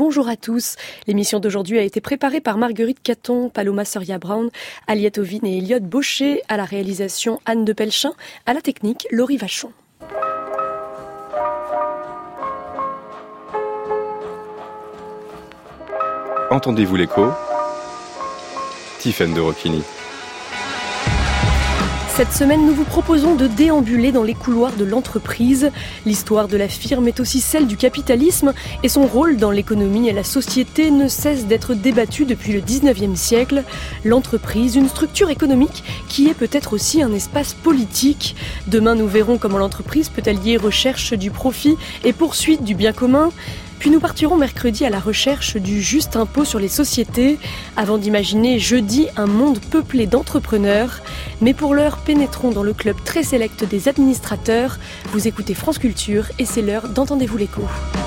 bonjour à tous. L'émission d'aujourd'hui a été préparée par Marguerite Caton, Paloma Soria-Brown, Aliette Ovine et Elliot Baucher, à la réalisation Anne de Pelchin, à la technique Laurie Vachon. Entendez-vous l'écho ? Tiffaine de Rocchini. Cette semaine, nous vous proposons de déambuler dans les couloirs de l'entreprise. L'histoire de la firme est aussi celle du capitalisme et son rôle dans l'économie et la société ne cesse d'être débattu depuis le 19e siècle. L'entreprise, une structure économique qui est peut-être aussi un espace politique. Demain, nous verrons comment l'entreprise peut allier recherche du profit et poursuite du bien commun. Puis nous partirons mercredi à la recherche du juste impôt sur les sociétés, avant d'imaginer jeudi un monde peuplé d'entrepreneurs. Mais pour l'heure, pénétrons dans le club très sélect des administrateurs. Vous écoutez France Culture et c'est l'heure d'Entendez-vous l'écho.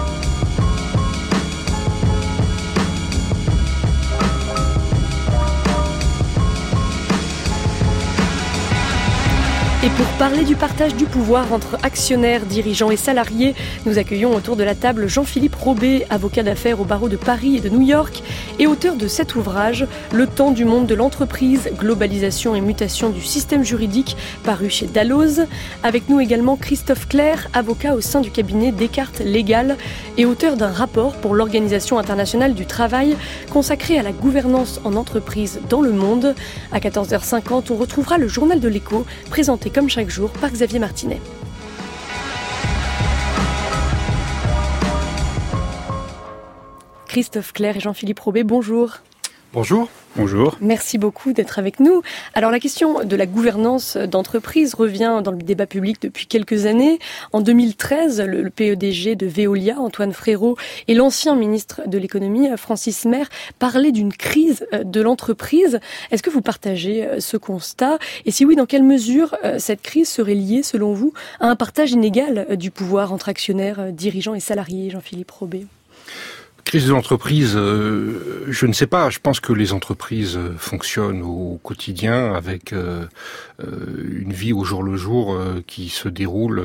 Et pour parler du partage du pouvoir entre actionnaires, dirigeants et salariés, nous accueillons autour de la table Jean-Philippe Robé, avocat d'affaires au barreau de Paris et de New York, et auteur de cet ouvrage, Le temps du monde de l'entreprise, globalisation et mutation du système juridique, paru chez Dalloz. Avec nous également Christophe Clerc, avocat au sein du cabinet Descartes Légal, et auteur d'un rapport pour l'Organisation internationale du travail, consacré à la gouvernance en entreprise dans le monde. À 14h50, on retrouvera le journal de l'écho, présenté comme chaque jour par Xavier Martinet. Christophe Clerc et Jean-Philippe Robé, bonjour. Bonjour. Bonjour. Merci beaucoup d'être avec nous. Alors la question de la gouvernance d'entreprise revient dans le débat public depuis quelques années. En 2013, le PEDG de Veolia, Antoine Frérot, et l'ancien ministre de l'économie, Francis Mer, parlaient d'une crise de l'entreprise. Est-ce que vous partagez ce constat ? Et si oui, dans quelle mesure cette crise serait liée, selon vous, à un partage inégal du pouvoir entre actionnaires, dirigeants et salariés, Jean-Philippe Robé ? Crise de l'entreprise, je ne sais pas. Je pense que les entreprises fonctionnent au quotidien avec une vie au jour le jour qui se déroule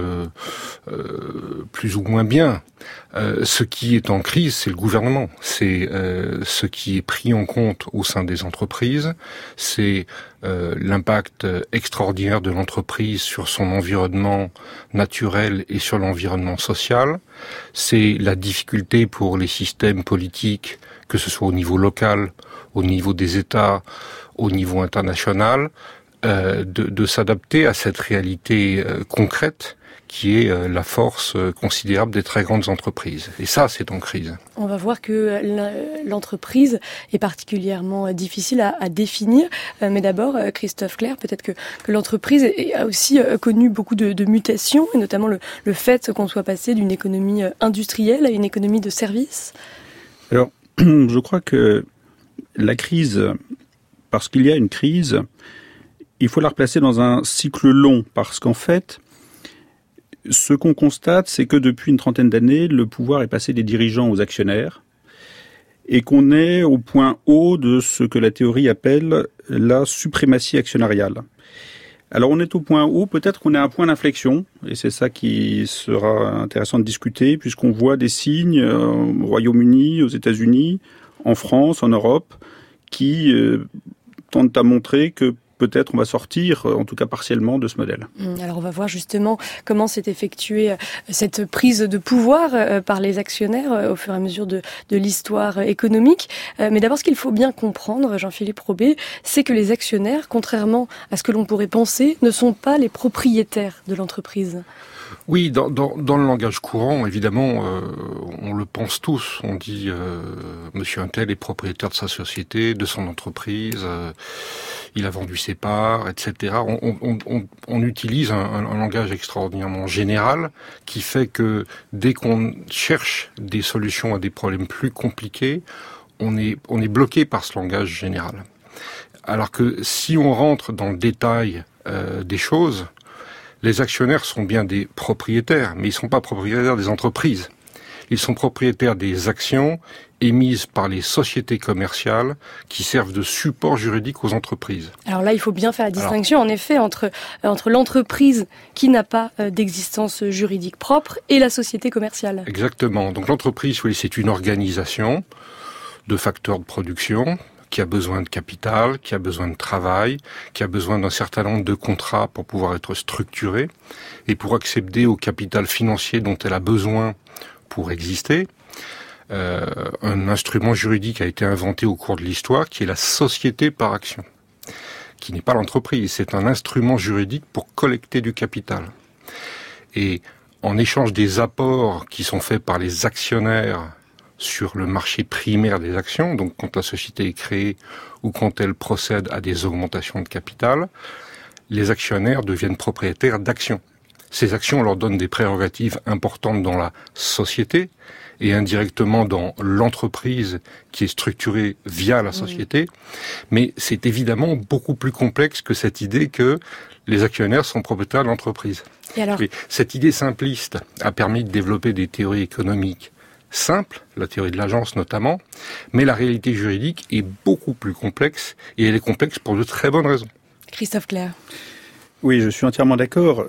plus ou moins bien. Ce qui est en crise, c'est le gouvernement. C'est ce qui est pris en compte au sein des entreprises. C'est l'impact extraordinaire de l'entreprise sur son environnement naturel et sur l'environnement social. C'est la difficulté pour les systèmes politiques, que ce soit au niveau local, au niveau des États, au niveau international, de s'adapter à cette réalité concrète qui est la force considérable des très grandes entreprises. Et ça, c'est en crise. On va voir que l'entreprise est particulièrement difficile à définir. Mais d'abord, Christophe Clerc, peut-être que l'entreprise a aussi connu beaucoup de mutations, et notamment le fait qu'on soit passé d'une économie industrielle à une économie de services. Alors, je crois que la crise, parce qu'il y a une crise, il faut la replacer dans un cycle long, parce qu'en fait, ce qu'on constate, c'est que depuis une trentaine d'années, le pouvoir est passé des dirigeants aux actionnaires et qu'on est au point haut de ce que la théorie appelle la suprématie actionnariale. Alors on est au point haut, peut-être qu'on est à un point d'inflexion, et c'est ça qui sera intéressant de discuter, puisqu'on voit des signes au Royaume-Uni, aux États-Unis, en France, en Europe, qui tentent à montrer que peut-être on va sortir, en tout cas partiellement, de ce modèle. Alors on va voir justement comment s'est effectuée cette prise de pouvoir par les actionnaires au fur et à mesure de l'histoire économique. Mais d'abord, ce qu'il faut bien comprendre, Jean-Philippe Robé, c'est que les actionnaires, contrairement à ce que l'on pourrait penser, ne sont pas les propriétaires de l'entreprise. Oui, dans le langage courant, évidemment, on le pense tous. On dit Monsieur Untel est propriétaire de sa société, de son entreprise, il a vendu ses parts, etc. On utilise un langage extraordinairement général qui fait que dès qu'on cherche des solutions à des problèmes plus compliqués, on est bloqué par ce langage général. Alors que si on rentre dans le détail des choses, les actionnaires sont bien des propriétaires, mais ils ne sont pas propriétaires des entreprises. Ils sont propriétaires des actions émises par les sociétés commerciales qui servent de support juridique aux entreprises. Alors là, il faut bien faire la distinction, en effet, entre l'entreprise qui n'a pas d'existence juridique propre et la société commerciale. Exactement. Donc l'entreprise, oui, c'est une organisation de facteurs de production qui a besoin de capital, qui a besoin de travail, qui a besoin d'un certain nombre de contrats pour pouvoir être structurée et pour accéder au capital financier dont elle a besoin pour exister. Un instrument juridique a été inventé au cours de l'histoire qui est la société par action, qui n'est pas l'entreprise, c'est un instrument juridique pour collecter du capital. Et en échange des apports qui sont faits par les actionnaires sur le marché primaire des actions, donc quand la société est créée ou quand elle procède à des augmentations de capital, les actionnaires deviennent propriétaires d'actions. Ces actions leur donnent des prérogatives importantes dans la société et indirectement dans l'entreprise qui est structurée via la société. Mais c'est évidemment beaucoup plus complexe que cette idée que les actionnaires sont propriétaires de l'entreprise. Et alors ? Et cette idée simpliste a permis de développer des théories économiques simples, la théorie de l'agence notamment, mais la réalité juridique est beaucoup plus complexe et elle est complexe pour de très bonnes raisons. Christophe Clerc. Oui, je suis entièrement d'accord.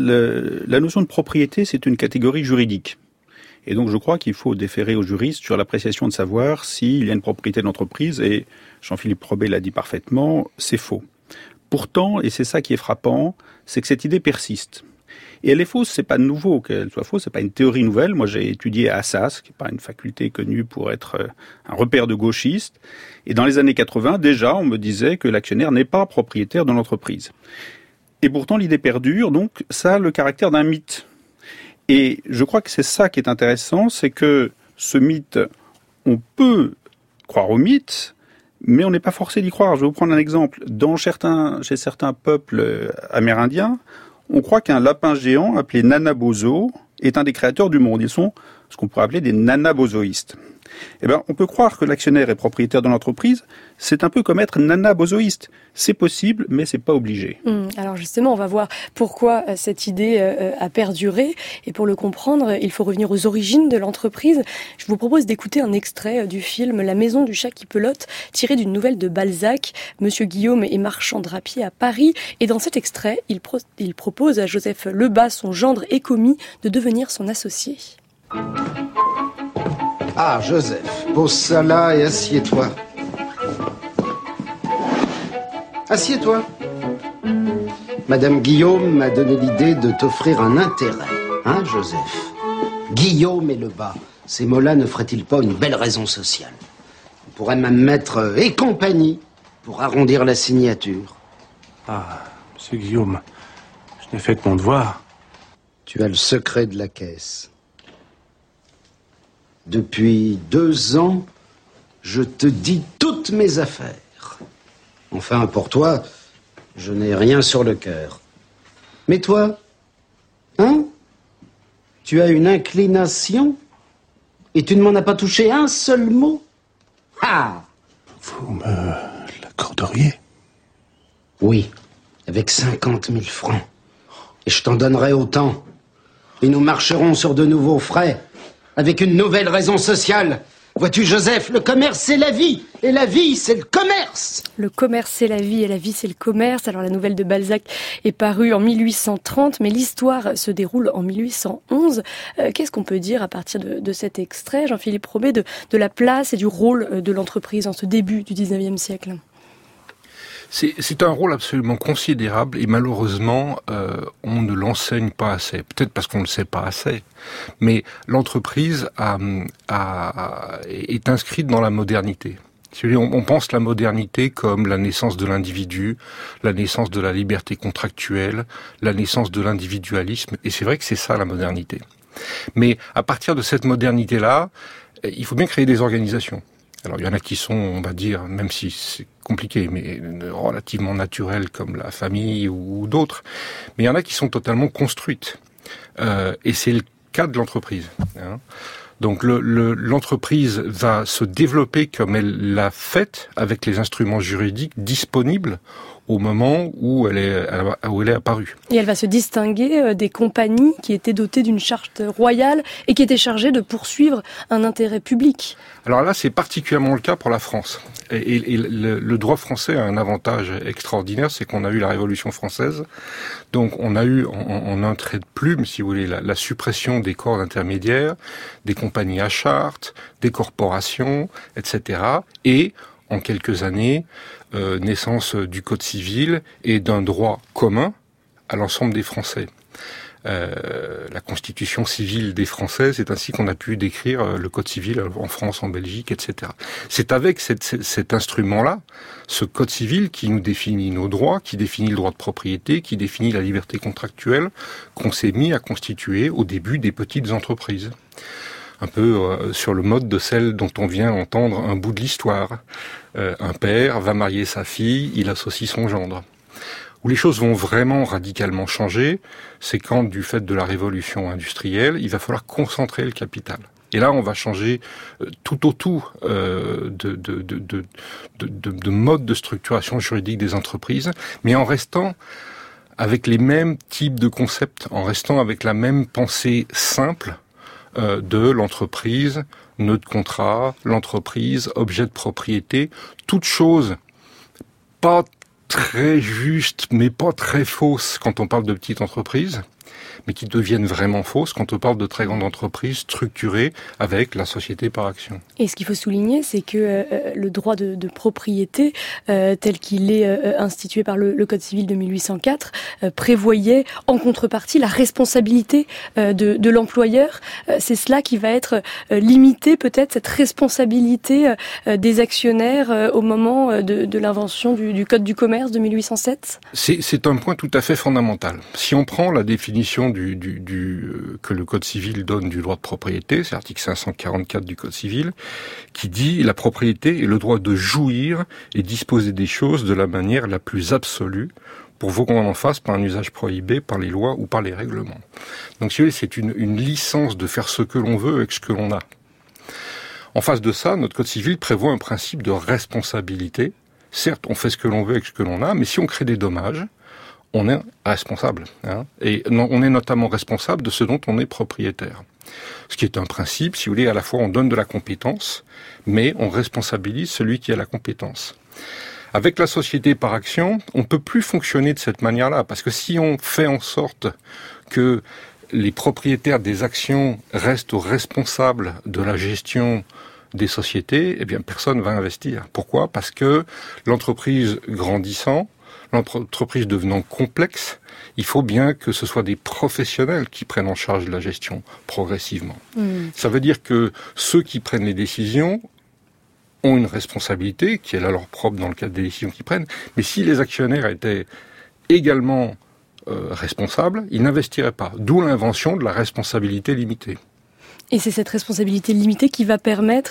La notion de propriété, c'est une catégorie juridique. Et donc, je crois qu'il faut déférer aux juristes sur l'appréciation de savoir s'il y a une propriété de l'entreprise. Et Jean-Philippe Probet l'a dit parfaitement, c'est faux. Pourtant, et c'est ça qui est frappant, c'est que cette idée persiste. Et elle est fausse, c'est pas nouveau qu'elle soit fausse, c'est pas une théorie nouvelle. Moi, j'ai étudié à Assas, qui n'est pas une faculté connue pour être un repère de gauchistes. Et dans les années 80, déjà, on me disait que l'actionnaire n'est pas propriétaire de l'entreprise. Et pourtant, l'idée perdure, donc ça a le caractère d'un mythe. Et je crois que c'est ça qui est intéressant, c'est que ce mythe, on peut croire au mythe, mais on n'est pas forcé d'y croire. Je vais vous prendre un exemple. Chez certains peuples amérindiens, on croit qu'un lapin géant appelé Nanabozo est un des créateurs du monde. Ils sont ce qu'on pourrait appeler des nanabozoïstes. Eh ben, on peut croire que l'actionnaire est propriétaire de l'entreprise. C'est un peu comme être nanabozoïste. C'est possible, mais c'est pas obligé. Alors justement, on va voir pourquoi cette idée a perduré. Et pour le comprendre, il faut revenir aux origines de l'entreprise. Je vous propose d'écouter un extrait du film La maison du chat qui pelote, tiré d'une nouvelle de Balzac. Monsieur Guillaume est marchand drapier à Paris. Et dans cet extrait, il propose à Joseph Lebas, son gendre et commis, de devenir son associé. Ah, Joseph, pose ça là et assieds-toi. Assieds-toi. Madame Guillaume m'a donné l'idée de t'offrir un intérêt. Hein, Joseph? Guillaume et Lebas, ces mots-là ne feraient-ils pas une belle raison sociale? On pourrait même mettre et compagnie pour arrondir la signature. Ah, monsieur Guillaume, je n'ai fait que mon devoir. Tu as le secret de la caisse. Depuis 2 ans, je te dis toutes mes affaires. Enfin, pour toi, je n'ai rien sur le cœur. Mais toi, hein? Tu as une inclination et tu ne m'en as pas touché un seul mot? Ah! Vous me l'accorderiez? Oui, avec 50 000 francs. Et je t'en donnerai autant. Et nous marcherons sur de nouveaux frais. Avec une nouvelle raison sociale. Vois-tu, Joseph, le commerce, c'est la vie. Et la vie, c'est le commerce. Le commerce, c'est la vie et la vie, c'est le commerce. Alors, la nouvelle de Balzac est parue en 1830, mais l'histoire se déroule en 1811. Qu'est-ce qu'on peut dire à partir de cet extrait, Jean-Philippe Probet, de la place et du rôle de l'entreprise en ce début du 19e siècle ? C'est un rôle absolument considérable et malheureusement, on ne l'enseigne pas assez. Peut-être parce qu'on ne le sait pas assez. Mais l'entreprise est inscrite dans la modernité. On pense la modernité comme la naissance de l'individu, la naissance de la liberté contractuelle, la naissance de l'individualisme. Et c'est vrai que c'est ça la modernité. Mais à partir de cette modernité-là, il faut bien créer des organisations. Alors il y en a qui sont, on va dire, même si c'est compliqué, mais relativement naturelles comme la famille ou d'autres, mais il y en a qui sont totalement construites. Et c'est le cas de l'entreprise. Hein. Donc l'entreprise va se développer comme elle l'a fait, avec les instruments juridiques disponibles au moment où elle est apparue. Et elle va se distinguer des compagnies qui étaient dotées d'une charte royale et qui étaient chargées de poursuivre un intérêt public. Alors là, c'est particulièrement le cas pour la France. Et le droit français a un avantage extraordinaire, c'est qu'on a eu la Révolution française. Donc on a eu en un trait de plume, si vous voulez, la suppression des corps intermédiaires, des compagnies à charte, des corporations, etc. Et en quelques années, naissance du Code civil et d'un droit commun à l'ensemble des Français. La constitution civile des Français, c'est ainsi qu'on a pu décrire le Code civil en France, en Belgique, etc. C'est avec cet instrument-là, ce Code civil qui nous définit nos droits, qui définit le droit de propriété, qui définit la liberté contractuelle, qu'on s'est mis à constituer au début des petites entreprises. Un peu sur le mode de celle dont on vient entendre un bout de l'histoire. Un père va marier sa fille, il associe son gendre. Où les choses vont vraiment radicalement changer, c'est quand, du fait de la révolution industrielle, il va falloir concentrer le capital. Et là, on va changer tout autour de mode de structuration juridique des entreprises, mais en restant avec les mêmes types de concepts, en restant avec la même pensée simple de l'entreprise, nœud de contrat, l'entreprise, objet de propriété, toute chose pas très juste, mais pas très fausse quand on parle de petites entreprises, mais qui deviennent vraiment fausses quand on parle de très grandes entreprises structurées avec la société par action. Et ce qu'il faut souligner, c'est que le droit de propriété, tel qu'il est institué par le Code civil de 1804, prévoyait en contrepartie la responsabilité de l'employeur. C'est cela qui va être limité, peut-être, cette responsabilité des actionnaires au moment de l'invention du Code du commerce de 1807. C'est un point tout à fait fondamental. Si on prend la définition que le Code civil donne du droit de propriété, c'est l'article 544 du Code civil, qui dit la propriété est le droit de jouir et disposer des choses de la manière la plus absolue pour qu'on en fasse par un usage prohibé par les lois ou par les règlements. Donc si vous voulez, c'est une licence de faire ce que l'on veut avec ce que l'on a. En face de ça, notre Code civil prévoit un principe de responsabilité. Certes, on fait ce que l'on veut avec ce que l'on a, mais si on crée des dommages, on est responsable. Et on est notamment responsable de ce dont on est propriétaire. Ce qui est un principe, si vous voulez, à la fois on donne de la compétence, mais on responsabilise celui qui a la compétence. Avec la société par action, on ne peut plus fonctionner de cette manière-là, parce que si on fait en sorte que les propriétaires des actions restent responsables de la gestion des sociétés, eh bien personne va investir. Pourquoi ? Parce que l'entreprise grandissant, l'entreprise devenant complexe, il faut bien que ce soit des professionnels qui prennent en charge la gestion progressivement. Ça veut dire que ceux qui prennent les décisions ont une responsabilité qui est la leur propre dans le cadre des décisions qu'ils prennent, mais si les actionnaires étaient également responsables, ils n'investiraient pas. D'où l'invention de la responsabilité limitée. Et c'est cette responsabilité limitée qui va permettre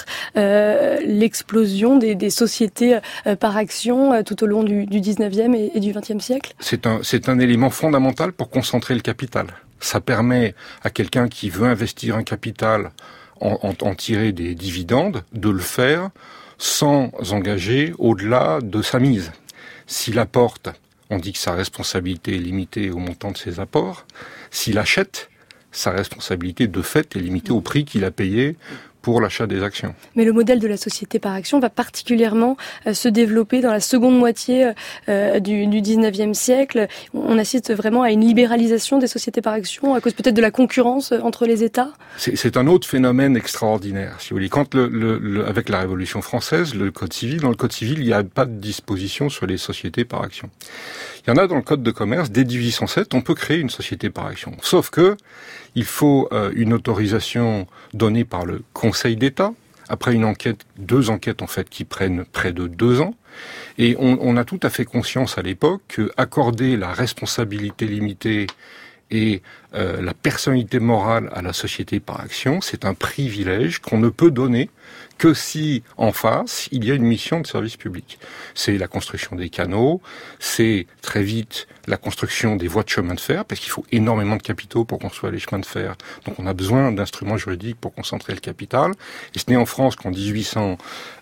l'explosion des sociétés par action tout au long du 19e et du 20e siècle. C'est un élément fondamental pour concentrer le capital. Ça permet à quelqu'un qui veut investir un capital, en tirer des dividendes, de le faire sans engager au-delà de sa mise. S'il apporte, on dit que sa responsabilité est limitée au montant de ses apports. S'il achète, sa responsabilité de fait est limitée au prix qu'il a payé pour l'achat des actions. Mais le modèle de la société par action va particulièrement se développer dans la seconde moitié du 19e siècle. On assiste vraiment à une libéralisation des sociétés par action à cause peut-être de la concurrence entre les États. C'est un autre phénomène extraordinaire, si vous voulez. Quand avec la Révolution française, dans le Code civil, il n'y a pas de disposition sur les sociétés par action. Il y en a dans le Code de commerce, dès 1807, on peut créer une société par action. Sauf que il faut une autorisation donnée par le Conseil d'État, après deux enquêtes en fait qui prennent près de 2 ans. Et on a tout à fait conscience à l'époque que accorder la responsabilité limitée et la personnalité morale à la société par action, c'est un privilège qu'on ne peut donner que si, en face, il y a une mission de service public. C'est la construction des canaux, c'est très vite la construction des voies de chemin de fer, parce qu'il faut énormément de capitaux pour construire les chemins de fer. Donc on a besoin d'instruments juridiques pour concentrer le capital. Et ce n'est en France qu'en 1800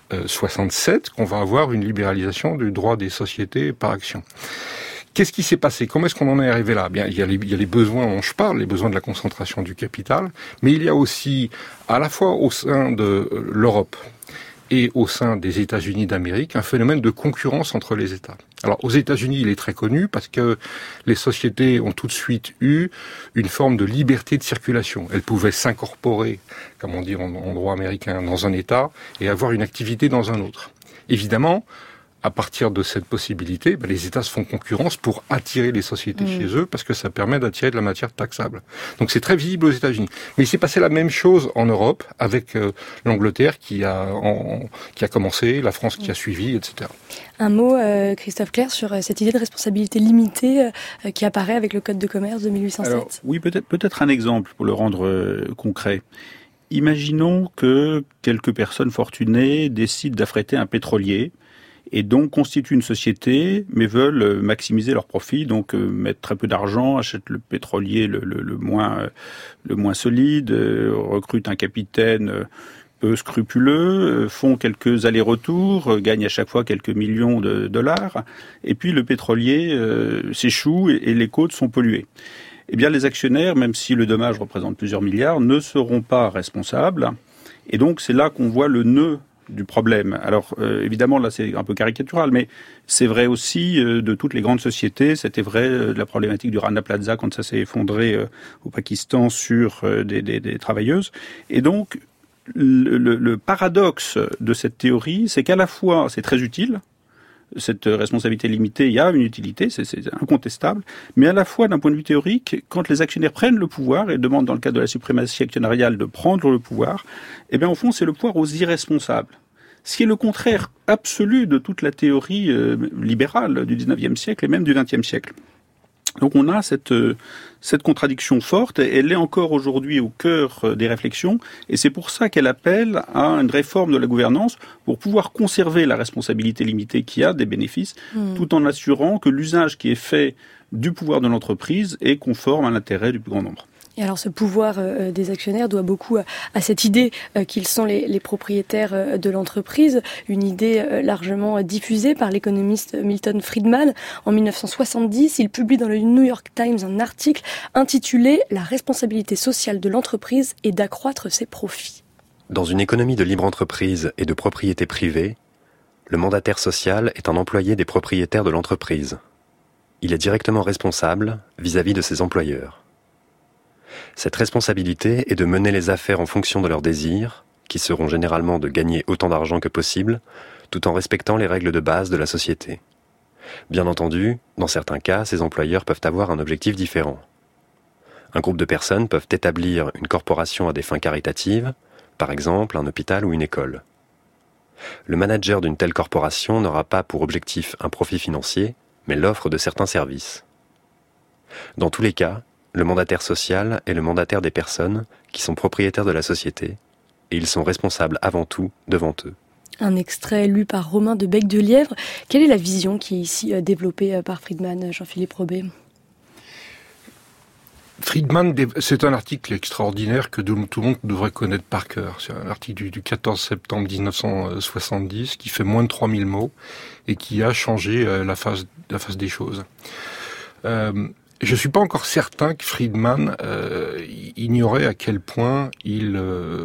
67 qu'on va avoir une libéralisation du droit des sociétés par action. Qu'est-ce qui s'est passé? Comment est-ce qu'on en est arrivé là? Bien, il y a les besoins dont je parle, les besoins de la concentration du capital, mais il y a aussi, à la fois au sein de l'Europe et au sein des États-Unis d'Amérique, un phénomène de concurrence entre les États. Alors, aux États-Unis, il est très connu parce que les sociétés ont tout de suite eu une forme de liberté de circulation. Elles pouvaient s'incorporer, comme on dit en droit américain, dans un État et avoir une activité dans un autre. Évidemment, à partir de cette possibilité, les États se font concurrence pour attirer les sociétés chez eux, parce que ça permet d'attirer de la matière taxable. Donc c'est très visible aux États-Unis. Mais il s'est passé la même chose en Europe, avec l'Angleterre qui a commencé, la France qui a suivi, etc. Un mot, Christophe Clerc, sur cette idée de responsabilité limitée qui apparaît avec le Code de commerce de 1807. Alors, oui, peut-être un exemple pour le rendre concret. Imaginons que quelques personnes fortunées décident d'affréter un pétrolier et donc constituent une société, mais veulent maximiser leurs profits, donc mettent très peu d'argent, achètent le pétrolier le moins solide, recrutent un capitaine peu scrupuleux, font quelques allers-retours, gagnent à chaque fois quelques millions de dollars, et puis le pétrolier s'échoue et les côtes sont polluées. Eh bien, les actionnaires, même si le dommage représente plusieurs milliards, ne seront pas responsables, et donc c'est là qu'on voit le nœud du problème. Alors, évidemment, là, c'est un peu caricatural, mais c'est vrai aussi de toutes les grandes sociétés. C'était vrai de la problématique du Rana Plaza quand ça s'est effondré au Pakistan sur des travailleuses. Et donc, le paradoxe de cette théorie, c'est qu'à la fois, c'est très utile, cette responsabilité limitée, il y a une utilité, c'est incontestable, mais à la fois, d'un point de vue théorique, quand les actionnaires prennent le pouvoir et demandent, dans le cadre de la suprématie actionnariale, de prendre le pouvoir, eh bien, au fond, c'est le pouvoir aux irresponsables. Ce qui est le contraire absolu de toute la théorie libérale du 19e siècle et même du 20e siècle. Donc on a cette contradiction forte, et elle est encore aujourd'hui au cœur des réflexions, et c'est pour ça qu'elle appelle à une réforme de la gouvernance pour pouvoir conserver la responsabilité limitée qui a des bénéfices, tout en assurant que l'usage qui est fait du pouvoir de l'entreprise est conforme à l'intérêt du plus grand nombre. Et alors ce pouvoir des actionnaires doit beaucoup à cette idée qu'ils sont les propriétaires de l'entreprise, une idée largement diffusée par l'économiste Milton Friedman. En 1970, il publie dans le New York Times un article intitulé « La responsabilité sociale de l'entreprise est d'accroître ses profits ». Dans une économie de libre entreprise et de propriété privée, le mandataire social est un employé des propriétaires de l'entreprise. Il est directement responsable vis-à-vis de ses employeurs. Cette responsabilité est de mener les affaires en fonction de leurs désirs, qui seront généralement de gagner autant d'argent que possible, tout en respectant les règles de base de la société. Bien entendu, dans certains cas, ces employeurs peuvent avoir un objectif différent. Un groupe de personnes peuvent établir une corporation à des fins caritatives, par exemple un hôpital ou une école. Le manager d'une telle corporation n'aura pas pour objectif un profit financier, mais l'offre de certains services. Dans tous les cas, le mandataire social est le mandataire des personnes qui sont propriétaires de la société, et ils sont responsables avant tout devant eux. Un extrait lu par Romain de Bec-de-Lièvre. Quelle est la vision qui est ici développée par Friedman, Jean-Philippe Robé ? Friedman, c'est un article extraordinaire que tout le monde devrait connaître par cœur. C'est un article du 14 septembre 1970 qui fait moins de 3000 mots et qui a changé la face des choses. Je suis pas encore certain que Friedman ignorait à quel point il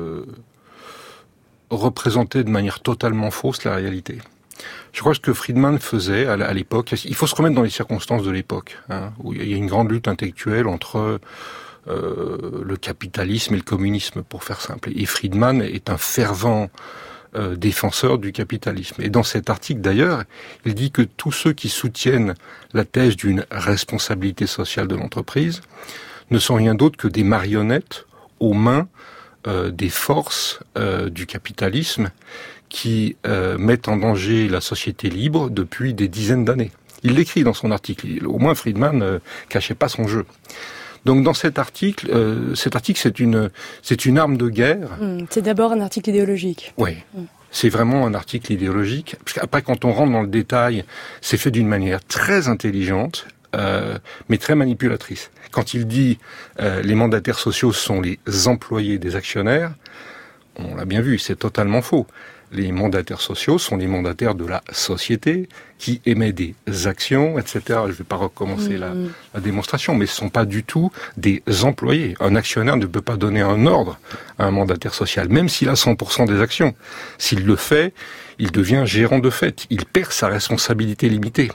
représentait de manière totalement fausse la réalité. Je crois que ce que Friedman faisait à l'époque, il faut se remettre dans les circonstances de l'époque, où il y a une grande lutte intellectuelle entre le capitalisme et le communisme, pour faire simple. Et Friedman est un fervent défenseur du capitalisme. Et dans cet article d'ailleurs, il dit que tous ceux qui soutiennent la thèse d'une responsabilité sociale de l'entreprise ne sont rien d'autre que des marionnettes aux mains des forces du capitalisme qui mettent en danger la société libre depuis des dizaines d'années. Il l'écrit dans son article. Au moins Friedman cachait pas son jeu. Donc dans cet article, c'est une arme de guerre. C'est d'abord un article idéologique. Oui, c'est vraiment un article idéologique. Parce qu'après, quand on rentre dans le détail, c'est fait d'une manière très intelligente, mais très manipulatrice. Quand il dit les mandataires sociaux sont les employés des actionnaires, on l'a bien vu, c'est totalement faux. Les mandataires sociaux sont les mandataires de la société qui émet des actions, etc. Je ne vais pas recommencer la démonstration, mais ce ne sont pas du tout des employés. Un actionnaire ne peut pas donner un ordre à un mandataire social, même s'il a 100% des actions. S'il le fait, il devient gérant de fait. Il perd sa responsabilité limitée.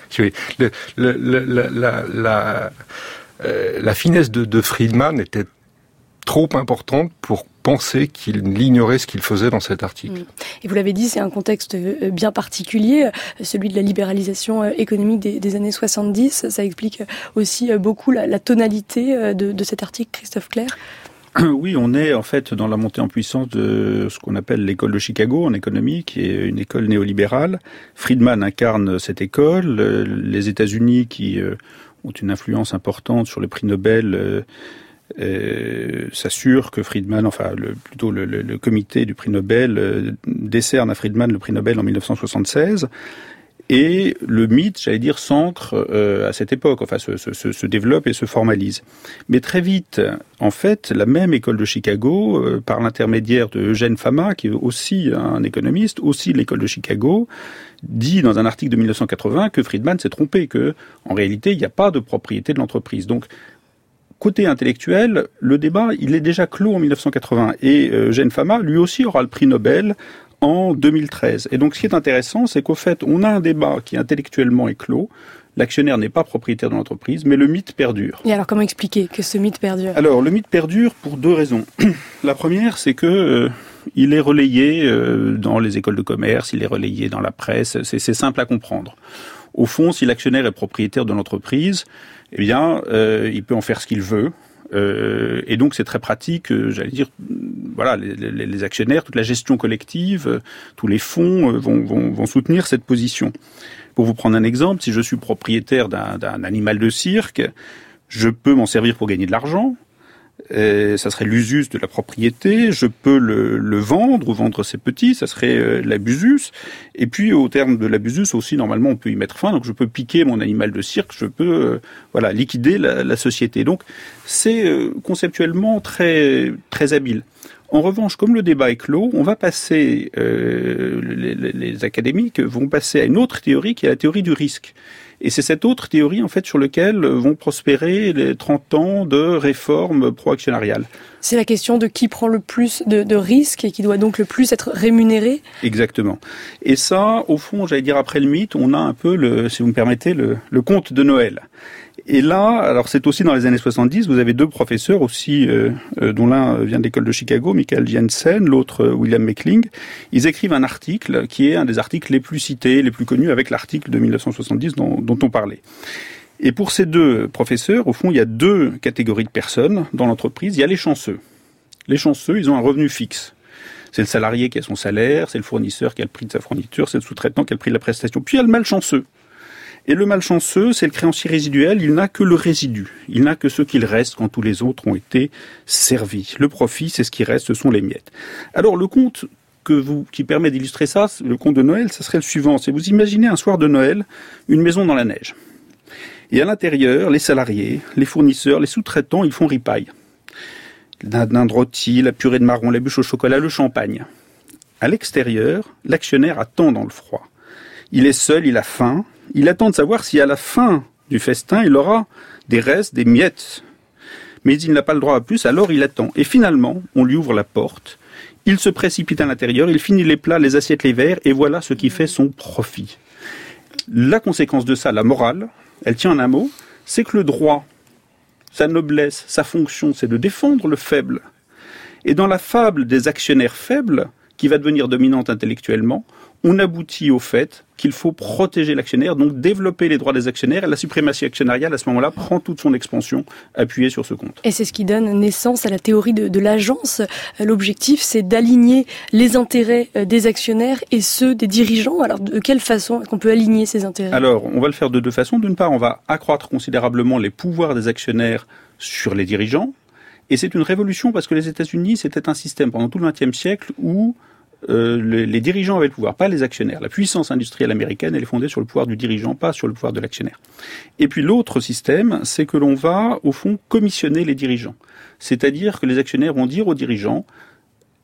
La finesse de Friedman était trop importante pour penser qu'il ignorait ce qu'il faisait dans cet article. Et vous l'avez dit, c'est un contexte bien particulier, celui de la libéralisation économique des années 70. Ça explique aussi beaucoup la tonalité de cet article, Christophe Clerc. Oui, on est en fait dans la montée en puissance de ce qu'on appelle l'école de Chicago en économie, qui est une école néolibérale. Friedman incarne cette école. Les États-Unis, qui ont une influence importante sur le prix Nobel, s'assure que Friedman, le comité du prix Nobel décerne à Friedman le prix Nobel en 1976. Et le mythe, s'ancre à cette époque, se développe et se formalise. Mais très vite, en fait, la même école de Chicago, par l'intermédiaire de Eugène Fama, qui est aussi un économiste, aussi de l'école de Chicago, dit dans un article de 1980 que Friedman s'est trompé, que en réalité, il n'y a pas de propriété de l'entreprise. Donc, côté intellectuel, le débat, il est déjà clos en 1980. Et Eugène Fama, lui aussi, aura le prix Nobel en 2013. Et donc, ce qui est intéressant, c'est qu'au fait, on a un débat qui intellectuellement est clos. L'actionnaire n'est pas propriétaire de l'entreprise, mais le mythe perdure. Et alors, comment expliquer que ce mythe perdure ? Alors, le mythe perdure pour deux raisons. La première, c'est que il est relayé dans les écoles de commerce, il est relayé dans la presse. C'est simple à comprendre. Au fond, si l'actionnaire est propriétaire de l'entreprise, eh bien, il peut en faire ce qu'il veut. Et donc c'est très pratique, les actionnaires, toute la gestion collective, tous les fonds vont soutenir cette position. Pour vous prendre un exemple, si je suis propriétaire d'un animal de cirque, je peux m'en servir pour gagner de l'argent. Ça serait l'usus de la propriété. Je peux le vendre ou vendre ses petits, ça serait l'abusus. Et puis au terme de l'abusus aussi, normalement, on peut y mettre fin. Donc je peux piquer mon animal de cirque, je peux liquider la société. Donc c'est conceptuellement très très habile. En revanche, comme le débat est clos, on va passer, les académiques vont passer à une autre théorie qui est la théorie du risque. Et c'est cette autre théorie, en fait, sur laquelle vont prospérer les 30 ans de réformes pro-actionnariales. C'est la question de qui prend le plus de risques et qui doit donc le plus être rémunéré. Exactement. Et ça, au fond, après le mythe, on a un peu, si vous me permettez, le conte de Noël. Et là, alors c'est aussi dans les années 70, vous avez deux professeurs aussi, dont l'un vient de l'école de Chicago, Michael Jensen, l'autre William Meckling. Ils écrivent un article qui est un des articles les plus cités, les plus connus, avec l'article de 1970 dont on parlait. Et pour ces deux professeurs, au fond, il y a deux catégories de personnes dans l'entreprise. Il y a les chanceux. Les chanceux, ils ont un revenu fixe. C'est le salarié qui a son salaire, c'est le fournisseur qui a le prix de sa fourniture, c'est le sous-traitant qui a le prix de la prestation. Puis il y a le malchanceux. Et le malchanceux, c'est le créancier résiduel, il n'a que le résidu. Il n'a que ce qu'il reste quand tous les autres ont été servis. Le profit, c'est ce qui reste, ce sont les miettes. Alors le conte qui permet d'illustrer ça, le conte de Noël, ça serait le suivant. C'est vous imaginez un soir de Noël, une maison dans la neige. Et à l'intérieur, les salariés, les fournisseurs, les sous-traitants, ils font ripaille. La dinde rôtie, la purée de marron, la bûche au chocolat, le champagne. À l'extérieur, l'actionnaire attend dans le froid. Il est seul, il a faim. Il attend de savoir si à la fin du festin, il aura des restes, des miettes. Mais il n'a pas le droit à plus, alors il attend. Et finalement, on lui ouvre la porte. Il se précipite à l'intérieur, il finit les plats, les assiettes, les verres, et voilà ce qui fait son profit. La conséquence de ça, la morale, elle tient en un mot, c'est que le droit, sa noblesse, sa fonction, c'est de défendre le faible. Et dans la fable des actionnaires faibles, qui va devenir dominante intellectuellement, on aboutit au fait qu'il faut protéger l'actionnaire, donc développer les droits des actionnaires, et la suprématie actionnariale, à ce moment-là, prend toute son expansion appuyée sur ce compte. Et c'est ce qui donne naissance à la théorie de l'agence. L'objectif, c'est d'aligner les intérêts des actionnaires et ceux des dirigeants. Alors, de quelle façon est-ce qu'on peut aligner ces intérêts ? Alors, on va le faire de deux façons. D'une part, on va accroître considérablement les pouvoirs des actionnaires sur les dirigeants. Et c'est une révolution parce que les États-Unis, c'était un système pendant tout le XXe siècle où les dirigeants avaient le pouvoir, pas les actionnaires. La puissance industrielle américaine, elle est fondée sur le pouvoir du dirigeant, pas sur le pouvoir de l'actionnaire. Et puis l'autre système, c'est que l'on va, au fond, commissionner les dirigeants. C'est-à-dire que les actionnaires vont dire aux dirigeants,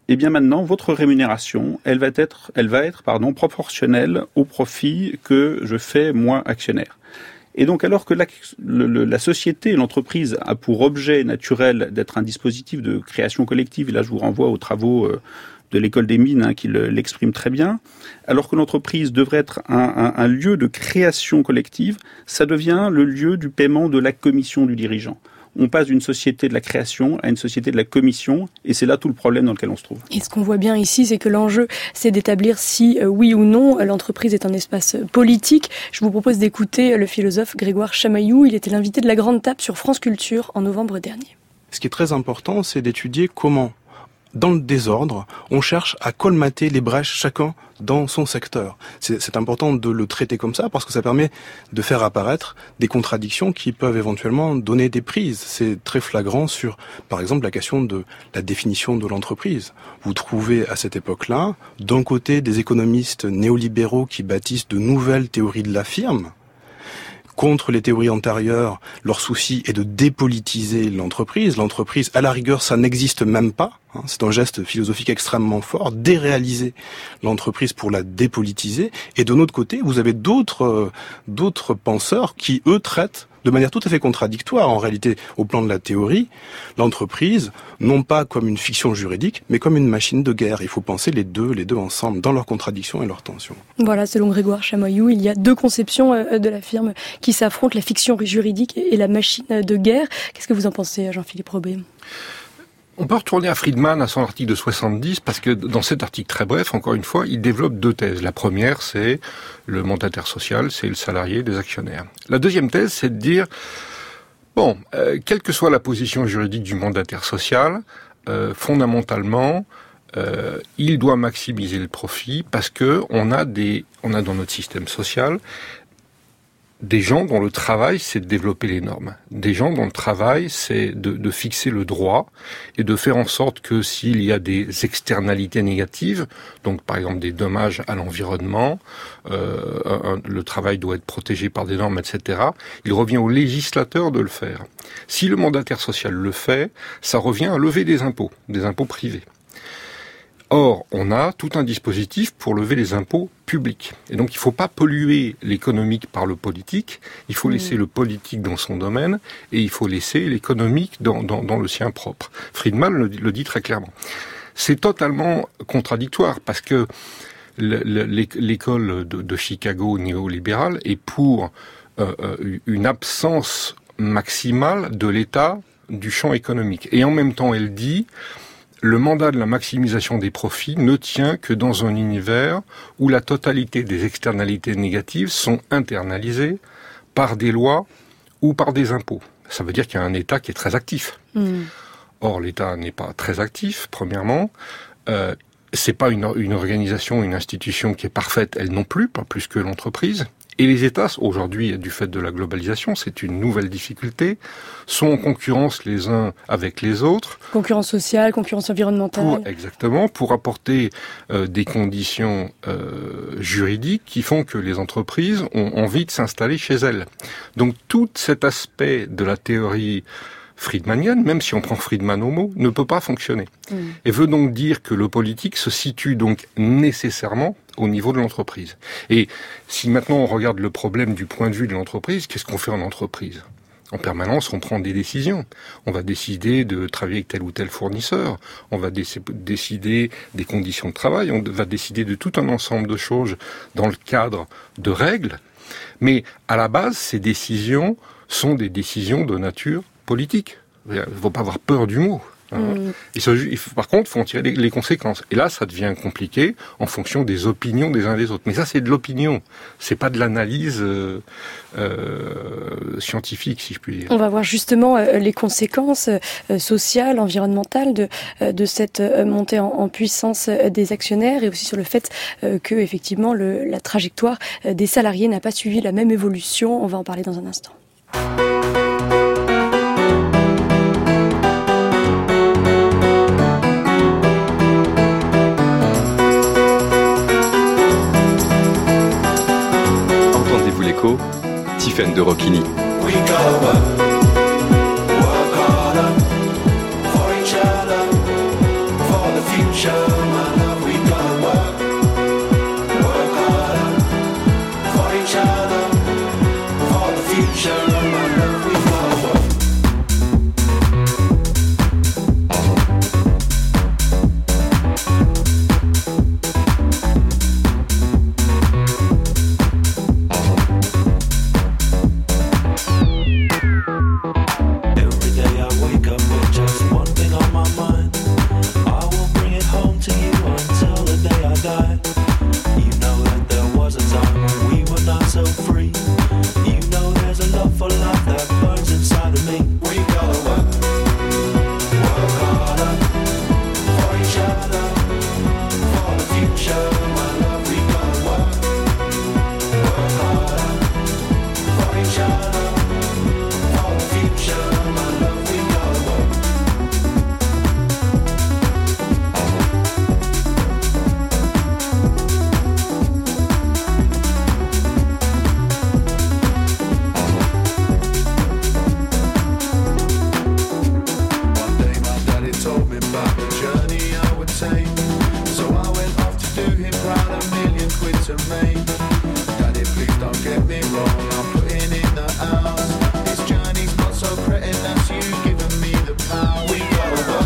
eh bien maintenant, votre rémunération, elle va être proportionnelle au profit que je fais, moi, actionnaire. Et donc, alors que la société, l'entreprise a pour objet naturel d'être un dispositif de création collective, et là je vous renvoie aux travaux de l'école des mines qui l'expriment très bien, alors que l'entreprise devrait être un lieu de création collective, ça devient le lieu du paiement de la commission du dirigeant. On passe d'une société de la création à une société de la commission, et c'est là tout le problème dans lequel on se trouve. Et ce qu'on voit bien ici, c'est que l'enjeu, c'est d'établir si, oui ou non, l'entreprise est un espace politique. Je vous propose d'écouter le philosophe Grégoire Chamaillou. Il était l'invité de la Grande Table sur France Culture en novembre dernier. Ce qui est très important, c'est d'étudier comment, dans le désordre, on cherche à colmater les brèches chacun dans son secteur. C'est important de le traiter comme ça parce que ça permet de faire apparaître des contradictions qui peuvent éventuellement donner des prises. C'est très flagrant sur, par exemple, la question de la définition de l'entreprise. Vous trouvez à cette époque-là, d'un côté, des économistes néolibéraux qui bâtissent de nouvelles théories de la firme. Contre les théories antérieures, leur souci est de dépolitiser l'entreprise. L'entreprise, à la rigueur, ça n'existe même pas. C'est un geste philosophique extrêmement fort, déréaliser l'entreprise pour la dépolitiser. Et de notre côté, vous avez d'autres penseurs qui, eux, traitent de manière tout à fait contradictoire, en réalité, au plan de la théorie, l'entreprise, non pas comme une fiction juridique, mais comme une machine de guerre. Il faut penser les deux ensemble, dans leurs contradictions et leurs tensions. Voilà, selon Grégoire Chamaillou, il y a deux conceptions de la firme qui s'affrontent, la fiction juridique et la machine de guerre. Qu'est-ce que vous en pensez, Jean-Philippe Robé ? On peut retourner à Friedman, à son article de 70, parce que dans cet article très bref, encore une fois, il développe deux thèses. La première, c'est le mandataire social, c'est le salarié des actionnaires. La deuxième thèse, c'est de dire, quelle que soit la position juridique du mandataire social, fondamentalement, il doit maximiser le profit parce que on a dans notre système social des gens dont le travail, c'est de développer les normes. Des gens dont le travail, c'est de fixer le droit et de faire en sorte que s'il y a des externalités négatives, donc par exemple des dommages à l'environnement, le travail doit être protégé par des normes, etc., il revient au législateur de le faire. Si le mandataire social le fait, ça revient à lever des impôts privés. Or, on a tout un dispositif pour lever les impôts publics. Et donc, il ne faut pas polluer l'économique par le politique, il faut laisser le politique dans son domaine, et il faut laisser l'économique dans le sien propre. Friedman le dit très clairement. C'est totalement contradictoire, parce que l'école de Chicago néolibérale est pour une absence maximale de l'État du champ économique. Et en même temps, elle dit... Le mandat de la maximisation des profits ne tient que dans un univers où la totalité des externalités négatives sont internalisées par des lois ou par des impôts. Ça veut dire qu'il y a un État qui est très actif. Or, l'État n'est pas très actif, premièrement. C'est pas une organisation, une institution qui est parfaite, elle non plus, pas plus que l'entreprise. Et les États, aujourd'hui, du fait de la globalisation, c'est une nouvelle difficulté, sont en concurrence les uns avec les autres. Concurrence sociale, concurrence environnementale. Exactement, pour apporter des conditions juridiques qui font que les entreprises ont envie de s'installer chez elles. Donc tout cet aspect de la théorie friedmanienne, même si on prend Friedman au mot, ne peut pas fonctionner. Et veut donc dire que le politique se situe donc nécessairement au niveau de l'entreprise. Et si maintenant on regarde le problème du point de vue de l'entreprise, qu'est-ce qu'on fait en entreprise ? En permanence, on prend des décisions. On va décider de travailler avec tel ou tel fournisseur. On va décider des conditions de travail. On va décider de tout un ensemble de choses dans le cadre de règles. Mais à la base, ces décisions sont des décisions de nature politique. Il ne faut pas avoir peur du mot. Par contre, il faut en tirer les conséquences. Et là, ça devient compliqué en fonction des opinions des uns des autres. Mais ça, c'est de l'opinion. C'est pas de l'analyse scientifique, si je puis dire. On va voir justement les conséquences sociales, environnementales de cette montée en puissance des actionnaires et aussi sur le fait que, effectivement, la trajectoire des salariés n'a pas suivi la même évolution. On va en parler dans un instant. Tiffaine de Rocchini. Future sweet to me. Daddy, please don't get me wrong, I'm putting in the hours. This journey's not so pretty, that's you giving me the power. We gotta work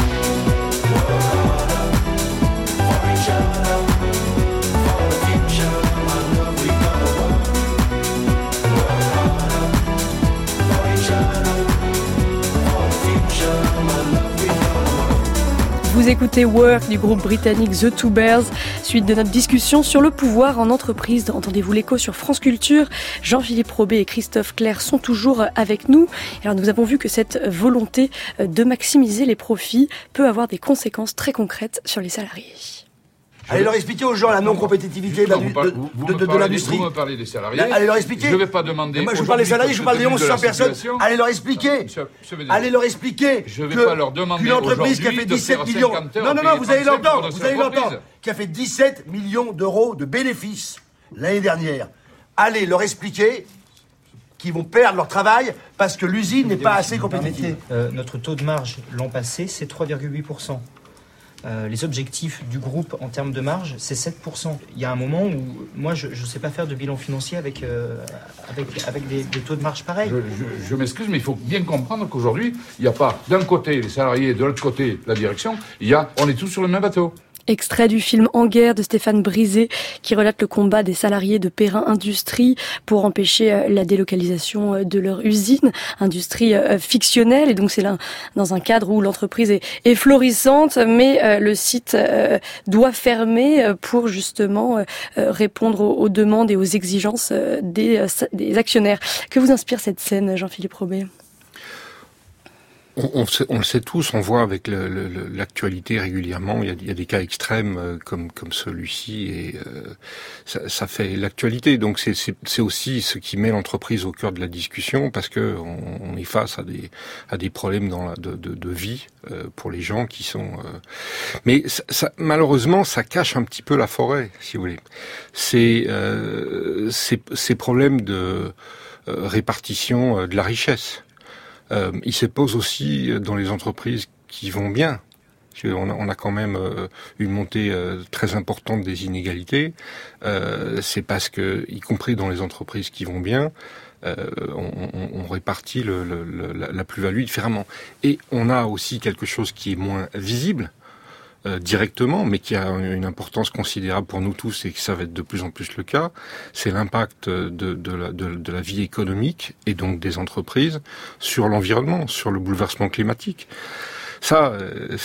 harder for each other, for the future. My love, we gotta work harder for each other, for the future. My love, we gotta work. Vous écoutez Work du groupe britannique The Two Bears, suite de notre discussion sur le pouvoir en entreprise. Entendez-vous l'écho sur France Culture. Jean-Philippe Robé et Christophe Clerc sont toujours avec nous. Alors nous avons vu que cette volonté de maximiser les profits peut avoir des conséquences très concrètes sur les salariés. Allez leur expliquer aux gens la non-compétitivité de l'industrie. Vous me parlez des salariés. Allez leur expliquer. Je ne vais pas demander. Moi, je vous parle des salariés, je vous parle des 1100 personnes. Allez leur expliquer. Allez leur expliquer. Je ne vais pas leur demander qu'une entreprise qui a fait 17 millions. Non, vous allez l'entendre. Qui a fait 17 millions d'euros de bénéfices l'année dernière. Allez leur expliquer qu'ils vont perdre leur travail parce que l'usine n'est pas assez compétitive. Notre taux de marge l'an passé, c'est 3,8%. Les objectifs du groupe en termes de marge, c'est 7%. Il y a un moment où moi, je ne sais pas faire de bilan financier avec des taux de marge pareils. Je m'excuse, mais il faut bien comprendre qu'aujourd'hui, il n'y a pas d'un côté les salariés, de l'autre côté la direction. On est tous sur le même bateau. Extrait du film En guerre de Stéphane Brisé qui relate le combat des salariés de Perrin Industrie pour empêcher la délocalisation de leur usine, industrie fictionnelle, et donc c'est là dans un cadre où l'entreprise est florissante, mais le site doit fermer pour justement répondre aux demandes et aux exigences des actionnaires. Que vous inspire cette scène, Jean-Philippe Robé ? On le sait tous, on voit avec l'actualité régulièrement, il y a des cas extrêmes comme celui-ci, et ça fait l'actualité. Donc c'est aussi ce qui met l'entreprise au cœur de la discussion, parce que on est face à des problèmes de vie pour les gens qui sont. Mais malheureusement, ça cache un petit peu la forêt, si vous voulez. Ces problèmes de répartition de la richesse. Il se pose aussi dans les entreprises qui vont bien. On a quand même une montée très importante des inégalités. C'est parce que, y compris dans les entreprises qui vont bien, on répartit la plus-value différemment. Et on a aussi quelque chose qui est moins visible directement, mais qui a une importance considérable pour nous tous, et que ça va être de plus en plus le cas, c'est l'impact de la vie économique et donc des entreprises sur l'environnement, sur le bouleversement climatique. Ça,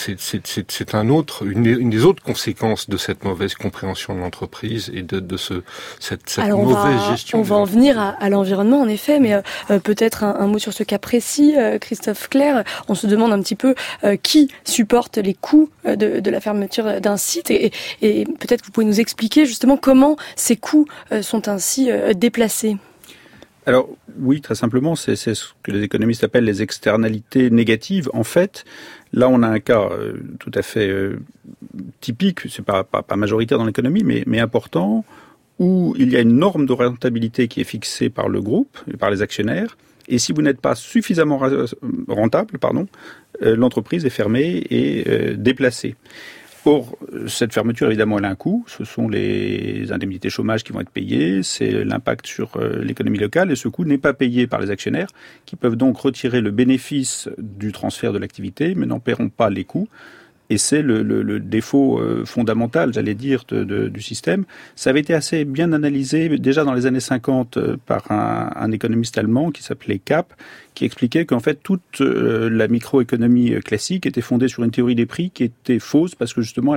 c'est une des autres conséquences de cette mauvaise compréhension de l'entreprise et de cette mauvaise gestion. On va en venir à l'environnement, en effet, mais peut-être un mot sur ce cas précis, Christophe Clerc. On se demande un petit peu qui supporte les coûts de la fermeture d'un site, et peut-être que vous pouvez nous expliquer justement comment ces coûts sont ainsi déplacés. Alors oui, très simplement, c'est ce que les économistes appellent les externalités négatives. En fait, là on a un cas tout à fait typique, c'est pas majoritaire dans l'économie, mais important, où il y a une norme de rentabilité qui est fixée par le groupe et par les actionnaires. Et si vous n'êtes pas suffisamment rentable, l'entreprise est fermée et déplacée. Or, cette fermeture, évidemment, elle a un coût. Ce sont les indemnités chômage qui vont être payées, c'est l'impact sur l'économie locale, et ce coût n'est pas payé par les actionnaires, qui peuvent donc retirer le bénéfice du transfert de l'activité, mais n'en paieront pas les coûts. Et c'est le défaut fondamental, j'allais dire, du système. Ça avait été assez bien analysé déjà dans les années 50 par un économiste allemand qui s'appelait Kapp, qui expliquait qu'en fait toute la microéconomie classique était fondée sur une théorie des prix qui était fausse, parce que justement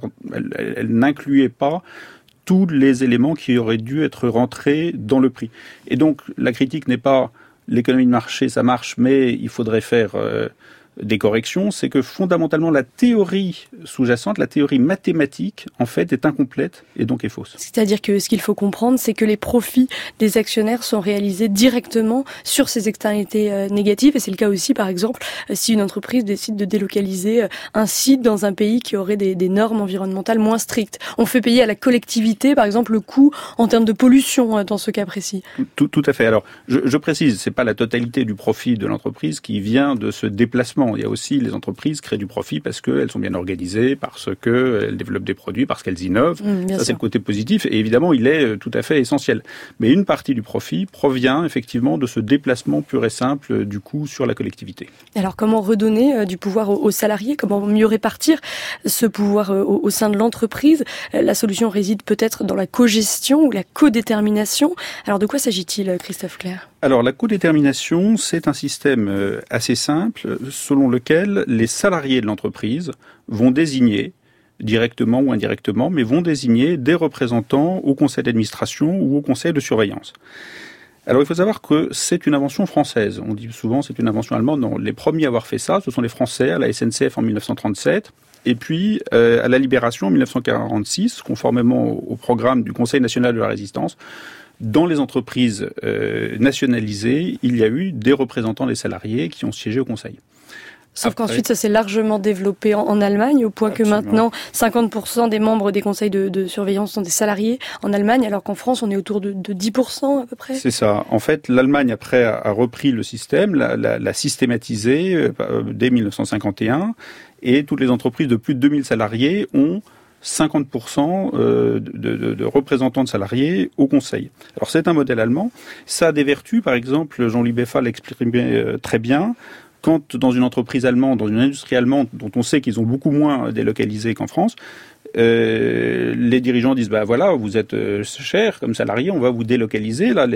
elle n'incluait pas tous les éléments qui auraient dû être rentrés dans le prix. Et donc la critique n'est pas l'économie de marché, ça marche, mais il faudrait faire des corrections, c'est que fondamentalement la théorie sous-jacente, la théorie mathématique, en fait, est incomplète et donc est fausse. C'est-à-dire que ce qu'il faut comprendre, c'est que les profits des actionnaires sont réalisés directement sur ces externalités négatives, et c'est le cas aussi, par exemple, si une entreprise décide de délocaliser un site dans un pays qui aurait des normes environnementales moins strictes. On fait payer à la collectivité, par exemple, le coût en termes de pollution dans ce cas précis. Tout à fait. Alors, je précise, c'est pas la totalité du profit de l'entreprise qui vient de ce déplacement. temps. Il y a aussi les entreprises créent du profit parce qu'elles sont bien organisées, parce qu'elles développent des produits, parce qu'elles innovent. Ça, c'est le côté positif. Et évidemment, il est tout à fait essentiel. Mais une partie du profit provient effectivement de ce déplacement pur et simple du coût sur la collectivité. Alors, comment redonner du pouvoir aux salariés? Comment mieux répartir ce pouvoir au sein de l'entreprise? La solution réside peut-être dans la cogestion ou la codétermination. Alors, de quoi s'agit-il, Christophe Clerc? Alors, la codétermination, c'est un système assez simple selon lequel les salariés de l'entreprise vont désigner, directement ou indirectement, mais vont désigner des représentants au conseil d'administration ou au conseil de surveillance. Alors, il faut savoir que c'est une invention française. On dit souvent c'est une invention allemande. Non, les premiers à avoir fait ça, ce sont les Français à la SNCF en 1937. Et puis, à la Libération en 1946, conformément au programme du Conseil national de la résistance, dans les entreprises nationalisées, il y a eu des représentants des salariés qui ont siégé au Conseil. Sauf qu'ensuite, ça s'est largement développé en Allemagne, au point que maintenant, 50% des membres des conseils de surveillance sont des salariés en Allemagne, alors qu'en France, on est autour de 10% à peu près. C'est ça. En fait, l'Allemagne, après, a repris le système, l'a systématisé dès 1951, et toutes les entreprises de plus de 2000 salariés ont 50% de représentants de salariés au conseil. Alors, c'est un modèle allemand. Ça a des vertus, par exemple, Jean-Louis Beffa l'exprimait très bien. Quand dans une entreprise allemande, dans une industrie allemande, dont on sait qu'ils ont beaucoup moins délocalisé qu'en France, les dirigeants disent voilà, vous êtes cher comme salarié, on va vous délocaliser. Là,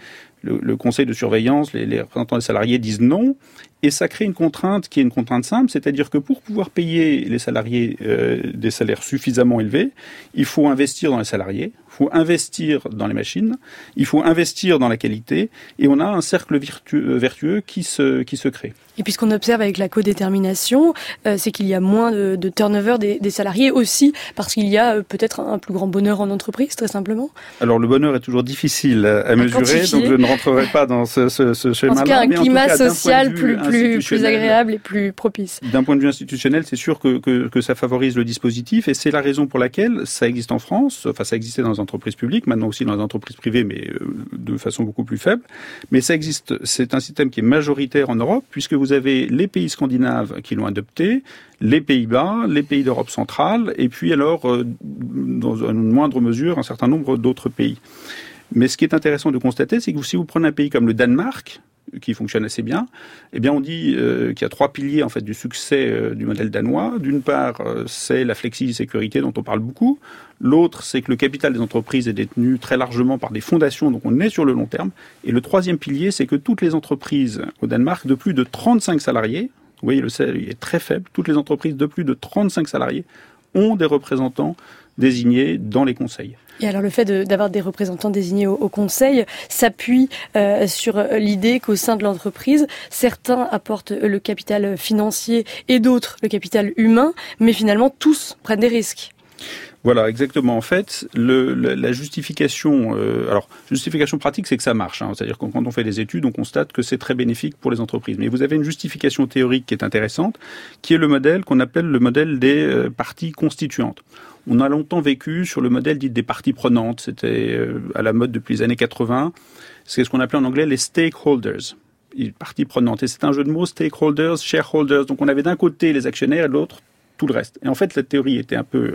le conseil de surveillance, les représentants des salariés disent non, et ça crée une contrainte qui est une contrainte simple, c'est-à-dire que pour pouvoir payer les salariés des salaires suffisamment élevés, il faut investir dans les salariés, il faut investir dans les machines, il faut investir dans la qualité, et on a un cercle vertueux qui se crée. Et puis ce qu'on observe avec la codétermination, c'est qu'il y a moins de turnover des salariés aussi, parce qu'il y a peut-être un plus grand bonheur en entreprise, très simplement. Alors le bonheur est toujours difficile à mesurer, donc je ne rentrerai pas dans ce schéma-là. En tout cas, un climat social plus agréable et plus propice. D'un point de vue institutionnel, c'est sûr que ça favorise le dispositif, et c'est la raison pour laquelle ça existe en France, enfin ça existait dans les entreprises publiques, maintenant aussi dans les entreprises privées, mais de façon beaucoup plus faible. Mais ça existe, c'est un système qui est majoritaire en Europe, puisque vous avez les pays scandinaves qui l'ont adopté, les Pays-Bas, les pays d'Europe centrale, et puis alors, dans une moindre mesure, un certain nombre d'autres pays. Mais ce qui est intéressant de constater, c'est que si vous prenez un pays comme le Danemark, qui fonctionne assez bien, eh bien on dit qu'il y a 3 piliers en fait du succès du modèle danois. D'une part, c'est la flexi-sécurité dont on parle beaucoup. L'autre, c'est que le capital des entreprises est détenu très largement par des fondations, donc on est sur le long terme. Et le troisième pilier, c'est que toutes les entreprises au Danemark de plus de 35 salariés, vous voyez le seuil est très faible, toutes les entreprises de plus de 35 salariés ont des représentants désignés dans les conseils. Et alors le fait d'avoir des représentants désignés au conseil s'appuie sur l'idée qu'au sein de l'entreprise, certains apportent le capital financier et d'autres le capital humain, mais finalement tous prennent des risques. Voilà, exactement. En fait, la justification, justification pratique, c'est que ça marche. C'est-à-dire que quand on fait des études, on constate que c'est très bénéfique pour les entreprises. Mais vous avez une justification théorique qui est intéressante, qui est le modèle qu'on appelle le modèle des parties constituantes. On a longtemps vécu sur le modèle dit des parties prenantes. C'était à la mode depuis les années 80. C'est ce qu'on appelait en anglais les stakeholders. Parties prenantes. Et c'est un jeu de mots, stakeholders, shareholders. Donc on avait d'un côté les actionnaires et de l'autre tout le reste. Et en fait, la théorie était un peu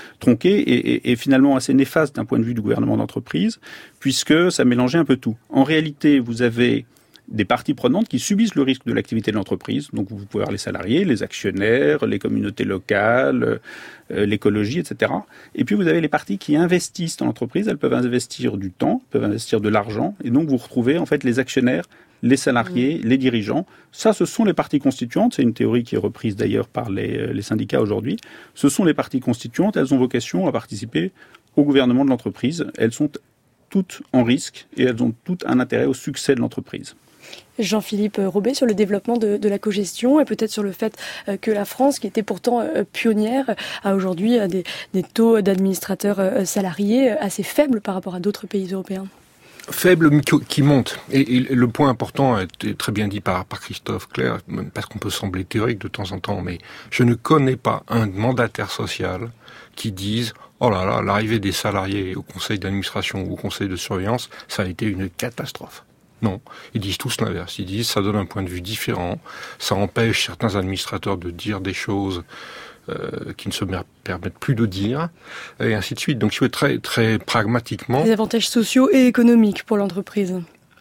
tronquée et finalement assez néfaste d'un point de vue du gouvernement d'entreprise, puisque ça mélangeait un peu tout. En réalité, vous avez des parties prenantes qui subissent le risque de l'activité de l'entreprise. Donc vous pouvez avoir les salariés, les actionnaires, les communautés locales, l'écologie, etc. Et puis vous avez les parties qui investissent dans l'entreprise. Elles peuvent investir du temps, peuvent investir de l'argent. Et donc vous retrouvez en fait les actionnaires, les salariés, les dirigeants. Ça, ce sont les parties constituantes. C'est une théorie qui est reprise d'ailleurs par les syndicats aujourd'hui. Ce sont les parties constituantes. Elles ont vocation à participer au gouvernement de l'entreprise. Elles sont toutes en risque et elles ont toutes un intérêt au succès de l'entreprise. Jean-Philippe Robet, sur le développement de la cogestion et peut-être sur le fait que la France, qui était pourtant pionnière, a aujourd'hui des taux d'administrateurs salariés assez faibles par rapport à d'autres pays européens. Faible, mais qui monte. Et le point important a été très bien dit par Christophe Clerc, parce qu'on peut sembler théorique de temps en temps, mais je ne connais pas un mandataire social qui dise « Oh là là, l'arrivée des salariés au conseil d'administration ou au conseil de surveillance, ça a été une catastrophe ». Non, ils disent tous l'inverse. Ils disent ça donne un point de vue différent, ça empêche certains administrateurs de dire des choses qui ne se permettent plus de dire, et ainsi de suite. Donc, je veux très, très pragmatiquement... Des avantages sociaux et économiques pour l'entreprise.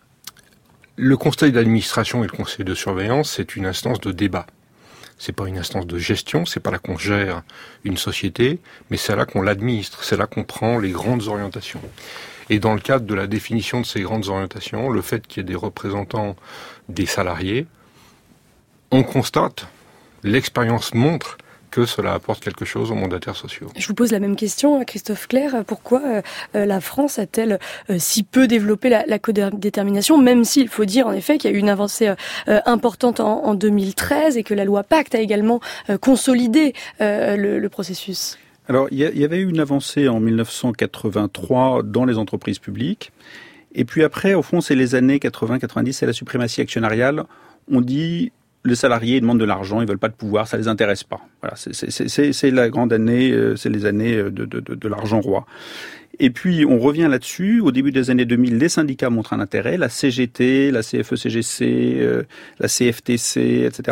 Le conseil d'administration et le conseil de surveillance, c'est une instance de débat. C'est pas une instance de gestion, c'est pas là qu'on gère une société, mais c'est là qu'on l'administre, c'est là qu'on prend les grandes orientations. Et dans le cadre de la définition de ces grandes orientations, le fait qu'il y ait des représentants des salariés, on constate, l'expérience montre que cela apporte quelque chose aux mandataires sociaux. Je vous pose la même question, Christophe Clerc. Pourquoi la France a-t-elle si peu développé la codétermination, même s'il faut dire en effet qu'il y a eu une avancée importante en 2013 et que la loi Pacte a également consolidé le processus? Alors, il y avait eu une avancée en 1983 dans les entreprises publiques. Et puis après, au fond, c'est les années 80-90, c'est la suprématie actionnariale. On dit... Les salariés demandent de l'argent, ils veulent pas de pouvoir, ça les intéresse pas. Voilà, c'est la grande année, c'est les années de l'argent roi. Et puis on revient là-dessus. Au début des années 2000, les syndicats montrent un intérêt, la CGT, la CFE-CGC, la CFTC, etc.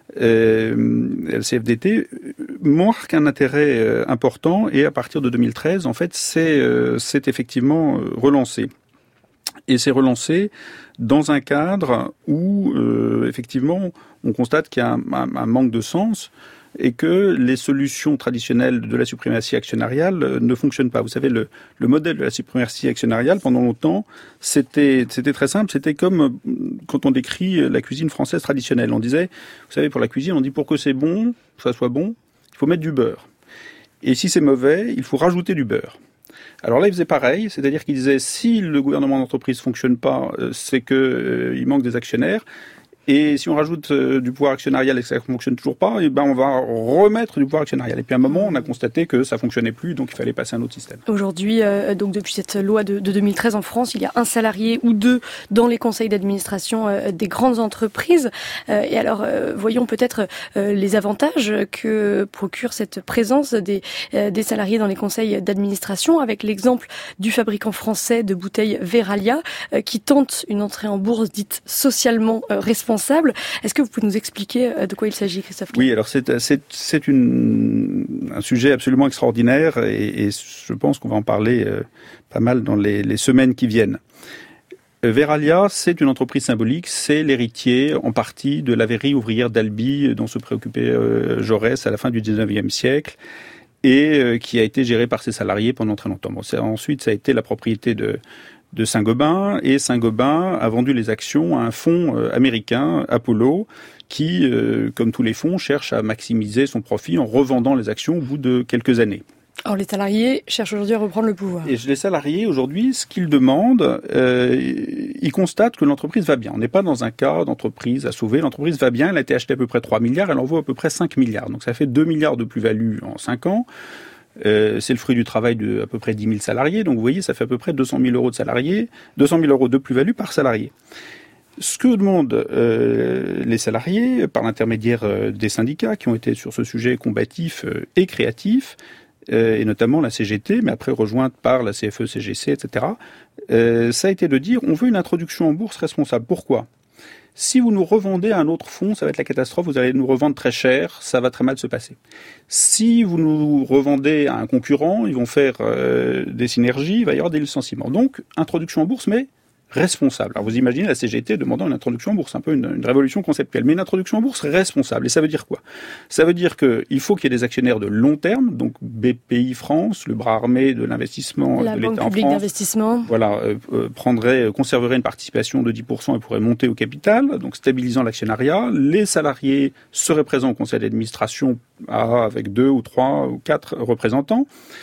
La CFDT marquent un intérêt important. Et à partir de 2013, en fait, c'est effectivement relancé. Et c'est relancé dans un cadre où, effectivement, on constate qu'il y a un manque de sens et que les solutions traditionnelles de la suprématie actionnariale ne fonctionnent pas. Vous savez, le modèle de la suprématie actionnariale, pendant longtemps, c'était très simple. C'était comme quand on décrit la cuisine française traditionnelle. On disait, vous savez, pour la cuisine, on dit pour que c'est bon, que ça soit bon, il faut mettre du beurre. Et si c'est mauvais, il faut rajouter du beurre. Alors là, il faisait pareil, c'est-à-dire qu'il disait si le gouvernement d'entreprise fonctionne pas, c'est que il manque des actionnaires. Et si on rajoute du pouvoir actionnarial et que ça ne fonctionne toujours pas, et ben on va remettre du pouvoir actionnarial. Et puis à un moment, on a constaté que ça fonctionnait plus, donc il fallait passer à un autre système. Aujourd'hui, donc depuis cette loi de 2013 en France, il y a un salarié ou deux dans les conseils d'administration des grandes entreprises. Et alors, voyons peut-être les avantages que procure cette présence des salariés dans les conseils d'administration, avec l'exemple du fabricant français de bouteilles Verallia, qui tente une entrée en bourse dite socialement responsable. Est-ce que vous pouvez nous expliquer de quoi il s'agit, Christophe? Oui, alors c'est un sujet absolument extraordinaire et je pense qu'on va en parler pas mal dans les semaines qui viennent. Verallia, c'est une entreprise symbolique, c'est l'héritier en partie de la verrerie ouvrière d'Albi dont se préoccupait Jaurès à la fin du 19e siècle et qui a été gérée par ses salariés pendant très longtemps. Bon, ensuite, ça a été la propriété de Saint-Gobain, et Saint-Gobain a vendu les actions à un fonds américain, Apollo, qui, comme tous les fonds, cherche à maximiser son profit en revendant les actions au bout de quelques années. Alors les salariés cherchent aujourd'hui à reprendre le pouvoir. Et les salariés, aujourd'hui, ce qu'ils demandent, ils constatent que l'entreprise va bien. On n'est pas dans un cas d'entreprise à sauver. L'entreprise va bien, elle a été achetée à peu près 3 milliards, elle en vaut à peu près 5 milliards. Donc ça fait 2 milliards de plus-value en 5 ans. C'est le fruit du travail de à peu près 10 000 salariés. Donc vous voyez, ça fait à peu près 200 000 euros de salariés, 200 000 euros de plus-value par salarié. Ce que demandent les salariés, par l'intermédiaire des syndicats qui ont été sur ce sujet combatifs et créatifs, et notamment la CGT, mais après rejointe par la CFE-CGC, etc., ça a été de dire on veut une introduction en bourse responsable. Pourquoi ? Si vous nous revendez à un autre fonds, ça va être la catastrophe, vous allez nous revendre très cher, ça va très mal se passer. Si vous nous revendez à un concurrent, ils vont faire des synergies, il va y avoir des licenciements. Donc, introduction en bourse, mais responsable. Alors vous imaginez la CGT demandant une introduction en bourse, un peu une révolution conceptuelle, mais une introduction en bourse responsable. Et ça veut dire quoi ? Ça veut dire qu'il faut qu'il y ait des actionnaires de long terme, donc BPI France, le bras armé de l'investissement de l'État en France. La Banque publique d'investissement. Voilà, conserverait une participation de 10% et pourrait monter au capital, donc stabilisant l'actionnariat. Les salariés seraient présents au conseil d'administration avec 2 ou 3 ou 4 représentants.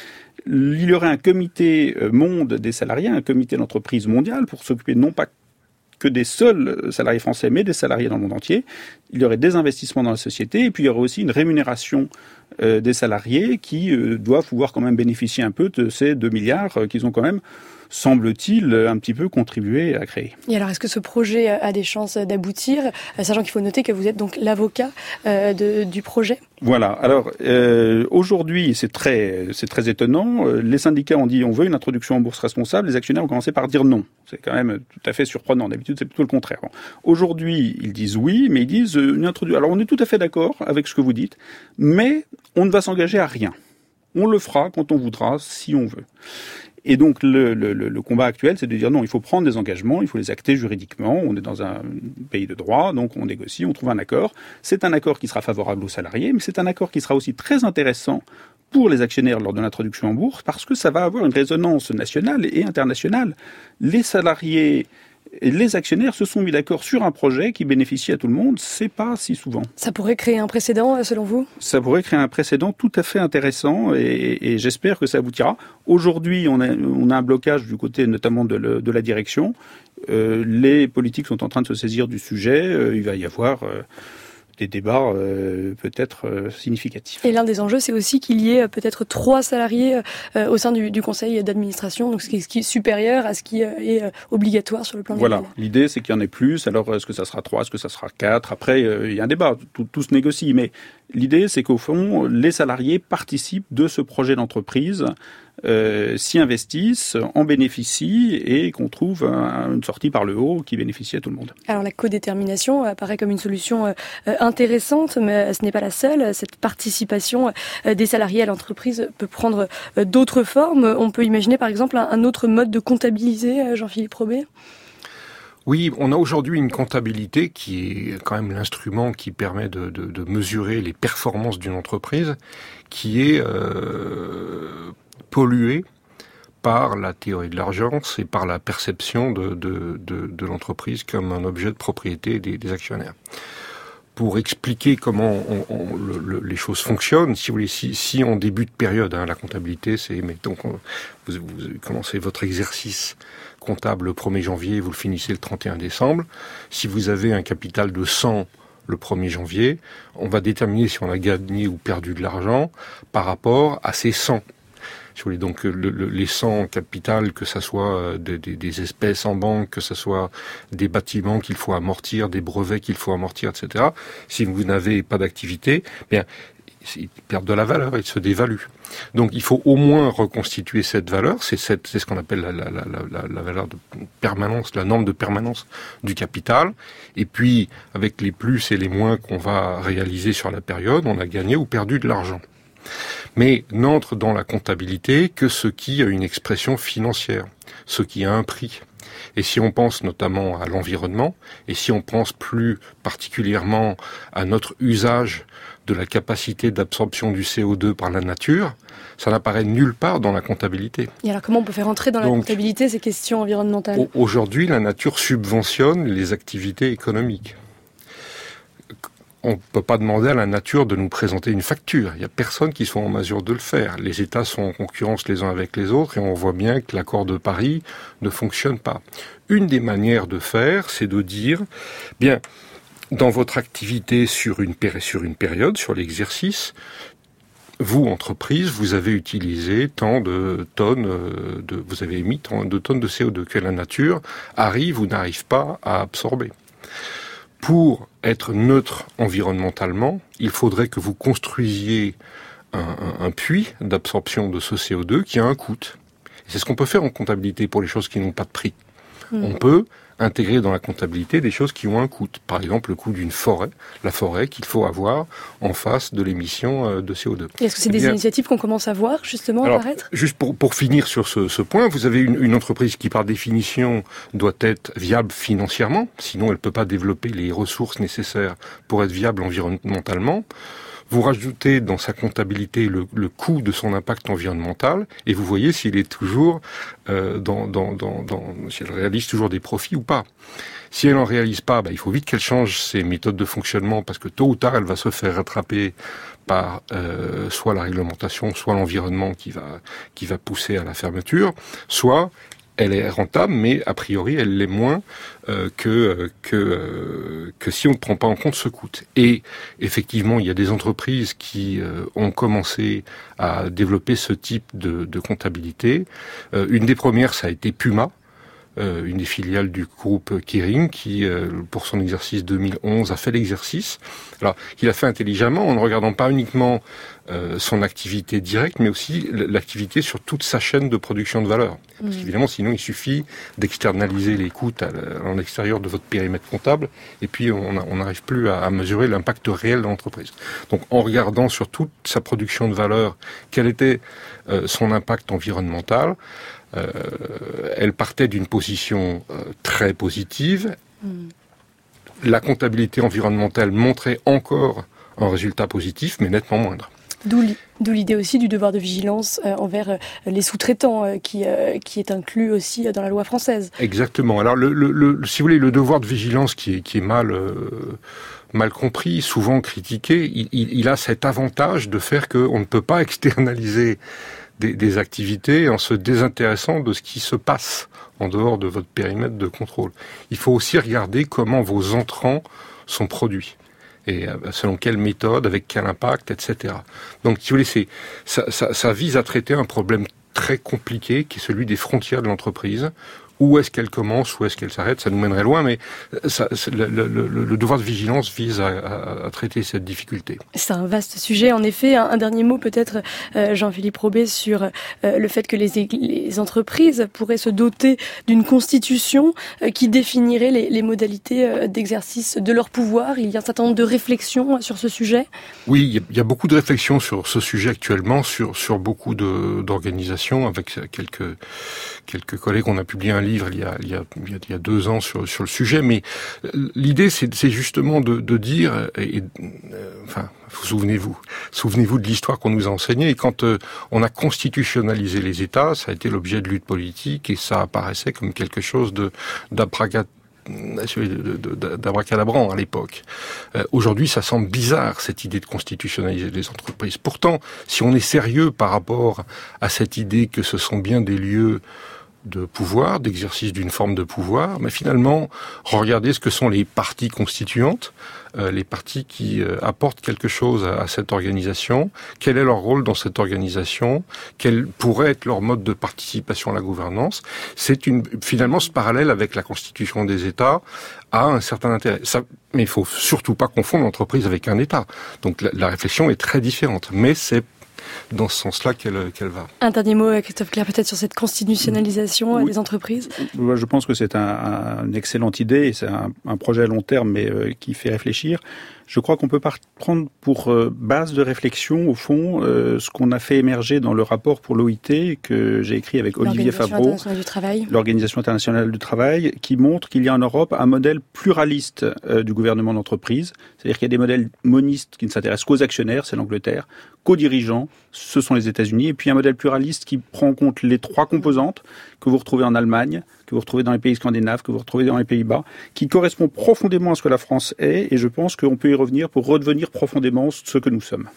Il y aurait un comité monde des salariés, un comité d'entreprise mondial pour s'occuper non pas que des seuls salariés français, mais des salariés dans le monde entier. Il y aurait des investissements dans la société et puis il y aurait aussi une rémunération des salariés qui doivent pouvoir quand même bénéficier un peu de ces 2 milliards qu'ils ont quand même semble-t-il, un petit peu contribuer à créer. Et alors, est-ce que ce projet a des chances d'aboutir, sachant qu'il faut noter que vous êtes donc l'avocat du projet ? Voilà. Alors aujourd'hui, c'est très étonnant. Les syndicats ont dit on veut une introduction en bourse responsable. Les actionnaires ont commencé par dire non. C'est quand même tout à fait surprenant. D'habitude, c'est plutôt le contraire. Aujourd'hui, ils disent oui, mais ils disent une introduction. Alors on est tout à fait d'accord avec ce que vous dites, mais on ne va s'engager à rien. On le fera quand on voudra, si on veut. Et donc le combat actuel, c'est de dire non, il faut prendre des engagements, il faut les acter juridiquement. On est dans un pays de droit, donc on négocie, on trouve un accord. C'est un accord qui sera favorable aux salariés, mais c'est un accord qui sera aussi très intéressant pour les actionnaires lors de l'introduction en bourse, parce que ça va avoir une résonance nationale et internationale. Les salariés et les actionnaires se sont mis d'accord sur un projet qui bénéficie à tout le monde, c'est pas si souvent. Ça pourrait créer un précédent, selon vous ? Ça pourrait créer un précédent tout à fait intéressant et j'espère que ça aboutira. Aujourd'hui, on a un blocage du côté notamment de la direction. Les politiques sont en train de se saisir du sujet. Il va y avoir des débats peut-être significatifs. Et l'un des enjeux, c'est aussi qu'il y ait peut-être 3 salariés au sein du conseil d'administration, donc ce qui est supérieur à ce qui est obligatoire sur le plan légal. Voilà, l'idée c'est qu'il y en ait plus, alors est-ce que ça sera 3, est-ce que ça sera 4 ? Après, il y a un débat, tout se négocie, mais l'idée c'est qu'au fond, les salariés participent de ce projet d'entreprise, s'y investissent, en bénéficient et qu'on trouve une sortie par le haut qui bénéficie à tout le monde. Alors la codétermination apparaît comme une solution intéressante, mais ce n'est pas la seule. Cette participation des salariés à l'entreprise peut prendre d'autres formes. On peut imaginer par exemple un autre mode de comptabiliser, Jean-Philippe Robé ? Oui, on a aujourd'hui une comptabilité qui est quand même l'instrument qui permet de mesurer les performances d'une entreprise, qui est polluée par la théorie de l'argence et par la perception de l'entreprise comme un objet de propriété des actionnaires. Pour expliquer comment les choses fonctionnent, si vous voulez, si en début de période, la comptabilité, c'est, mettons, vous commencez votre exercice comptable le 1er janvier, vous le finissez le 31 décembre. Si vous avez un capital de 100 le 1er janvier, on va déterminer si on a gagné ou perdu de l'argent par rapport à ces 100. Si vous voulez, donc les 100 capital, que ça soit des espèces en banque, que ça soit des bâtiments qu'il faut amortir, des brevets qu'il faut amortir, etc. Si vous n'avez pas d'activité, bien ils perdent de la valeur, ils se dévaluent. Donc il faut au moins reconstituer cette valeur, c'est ce qu'on appelle la valeur de permanence, la norme de permanence du capital. Et puis avec les plus et les moins qu'on va réaliser sur la période, on a gagné ou perdu de l'argent. Mais n'entre dans la comptabilité que ce qui a une expression financière, ce qui a un prix. Et si on pense notamment à l'environnement, et si on pense plus particulièrement à notre usage de la capacité d'absorption du CO2 par la nature, ça n'apparaît nulle part dans la comptabilité. Et alors comment on peut faire entrer dans la comptabilité ces questions environnementales ? Aujourd'hui, la nature subventionne les activités économiques. On ne peut pas demander à la nature de nous présenter une facture. Il n'y a personne qui soit en mesure de le faire. Les États sont en concurrence les uns avec les autres et on voit bien que l'accord de Paris ne fonctionne pas. Une des manières de faire, c'est de dire, bien, dans votre activité sur une période, sur l'exercice, vous, entreprise, vous avez utilisé tant de tonnes, vous avez émis tant de tonnes de CO2 que la nature arrive ou n'arrive pas à absorber. Pour être neutre environnementalement, il faudrait que vous construisiez un puits d'absorption de ce CO2 qui a un coût. Et c'est ce qu'on peut faire en comptabilité pour les choses qui n'ont pas de prix. On peut intégrer dans la comptabilité des choses qui ont un coût. Par exemple, le coût d'une forêt, la forêt qu'il faut avoir en face de l'émission de CO2. Et est-ce que c'est des initiatives qu'on commence à voir, justement, apparaître ? Juste pour finir sur ce point, vous avez une entreprise qui, par définition, doit être viable financièrement, sinon elle ne peut pas développer les ressources nécessaires pour être viable environnementalement. Vous rajoutez dans sa comptabilité le coût de son impact environnemental et vous voyez s'il est toujours si elle réalise toujours des profits ou pas. Si elle n'en réalise pas, il faut vite qu'elle change ses méthodes de fonctionnement parce que tôt ou tard elle va se faire rattraper par soit la réglementation, soit l'environnement qui va pousser à la fermeture, soit elle est rentable, mais a priori, elle l'est moins que si on ne prend pas en compte ce coût. Et effectivement, il y a des entreprises qui ont commencé à développer ce type de comptabilité. Une des premières, ça a été Puma, une des filiales du groupe Kering, qui, pour son exercice 2011, a fait l'exercice. Alors, il a fait intelligemment, en ne regardant pas uniquement son activité directe, mais aussi l'activité sur toute sa chaîne de production de valeur. Parce qu'évidemment, sinon, il suffit d'externaliser les coûts à l'extérieur de votre périmètre comptable, et puis on n'arrive plus à mesurer l'impact réel de l'entreprise. Donc, en regardant sur toute sa production de valeur, quel était son impact environnemental, elle partait d'une position très positive. La comptabilité environnementale montrait encore un résultat positif, mais nettement moindre. D'où l'idée aussi du devoir de vigilance envers les sous-traitants qui est inclus aussi dans la loi française. Exactement. Alors, si vous voulez, le devoir de vigilance qui est mal compris, souvent critiqué, il a cet avantage de faire qu'on ne peut pas externaliser des activités en se désintéressant de ce qui se passe en dehors de votre périmètre de contrôle. Il faut aussi regarder comment vos entrants sont produits. Et selon quelle méthode, avec quel impact, etc. Donc, si vous voulez, ça vise à traiter un problème très compliqué qui est celui des frontières de l'entreprise. Où est-ce qu'elle commence, où est-ce qu'elle s'arrête, ça nous mènerait loin, mais le devoir de vigilance vise à traiter cette difficulté. C'est un vaste sujet, en effet. Un dernier mot peut-être, Jean-Philippe Robet, sur le fait que les entreprises pourraient se doter d'une constitution qui définirait les modalités d'exercice de leur pouvoir. Il y a un certain nombre de réflexions sur ce sujet. Oui, il y a beaucoup de réflexions sur ce sujet actuellement, sur beaucoup d'organisations, avec quelques collègues. On a publié un livre il y a 2 ans sur le sujet, mais l'idée c'est justement de dire, enfin, souvenez-vous de l'histoire qu'on nous a enseignée, et quand on a constitutionnalisé les États, ça a été l'objet de lutte politique, et ça apparaissait comme quelque chose d'abracadabrant à l'époque. Aujourd'hui, ça semble bizarre, cette idée de constitutionnaliser les entreprises. Pourtant, si on est sérieux par rapport à cette idée que ce sont bien des lieux de pouvoir, d'exercice d'une forme de pouvoir, mais finalement, regardez ce que sont les parties constituantes, les parties qui apportent quelque chose à cette organisation, quel est leur rôle dans cette organisation, quel pourrait être leur mode de participation à la gouvernance. Finalement, ce parallèle avec la constitution des États a un certain intérêt. Mais il faut surtout pas confondre l'entreprise avec un État. Donc la réflexion est très différente, mais c'est dans ce sens-là qu'elle va. Un dernier mot, Christophe Clair, peut-être sur cette constitutionnalisation des entreprises. Je pense que c'est une excellente idée, c'est un projet à long terme, mais qui fait réfléchir. Je crois qu'on peut prendre pour base de réflexion, au fond, ce qu'on a fait émerger dans le rapport pour l'OIT que j'ai écrit avec Olivier Favreau, l'Organisation internationale du travail, qui montre qu'il y a en Europe un modèle pluraliste du gouvernement d'entreprise. C'est-à-dire qu'il y a des modèles monistes qui ne s'intéressent qu'aux actionnaires, c'est l'Angleterre, qu'aux dirigeants, ce sont les États-Unis, et puis un modèle pluraliste qui prend en compte les 3 composantes que vous retrouvez en Allemagne, que vous retrouvez dans les pays scandinaves, que vous retrouvez dans les Pays-Bas, qui correspond profondément à ce que la France est, et je pense qu'on peut y revenir pour redevenir profondément ce que nous sommes.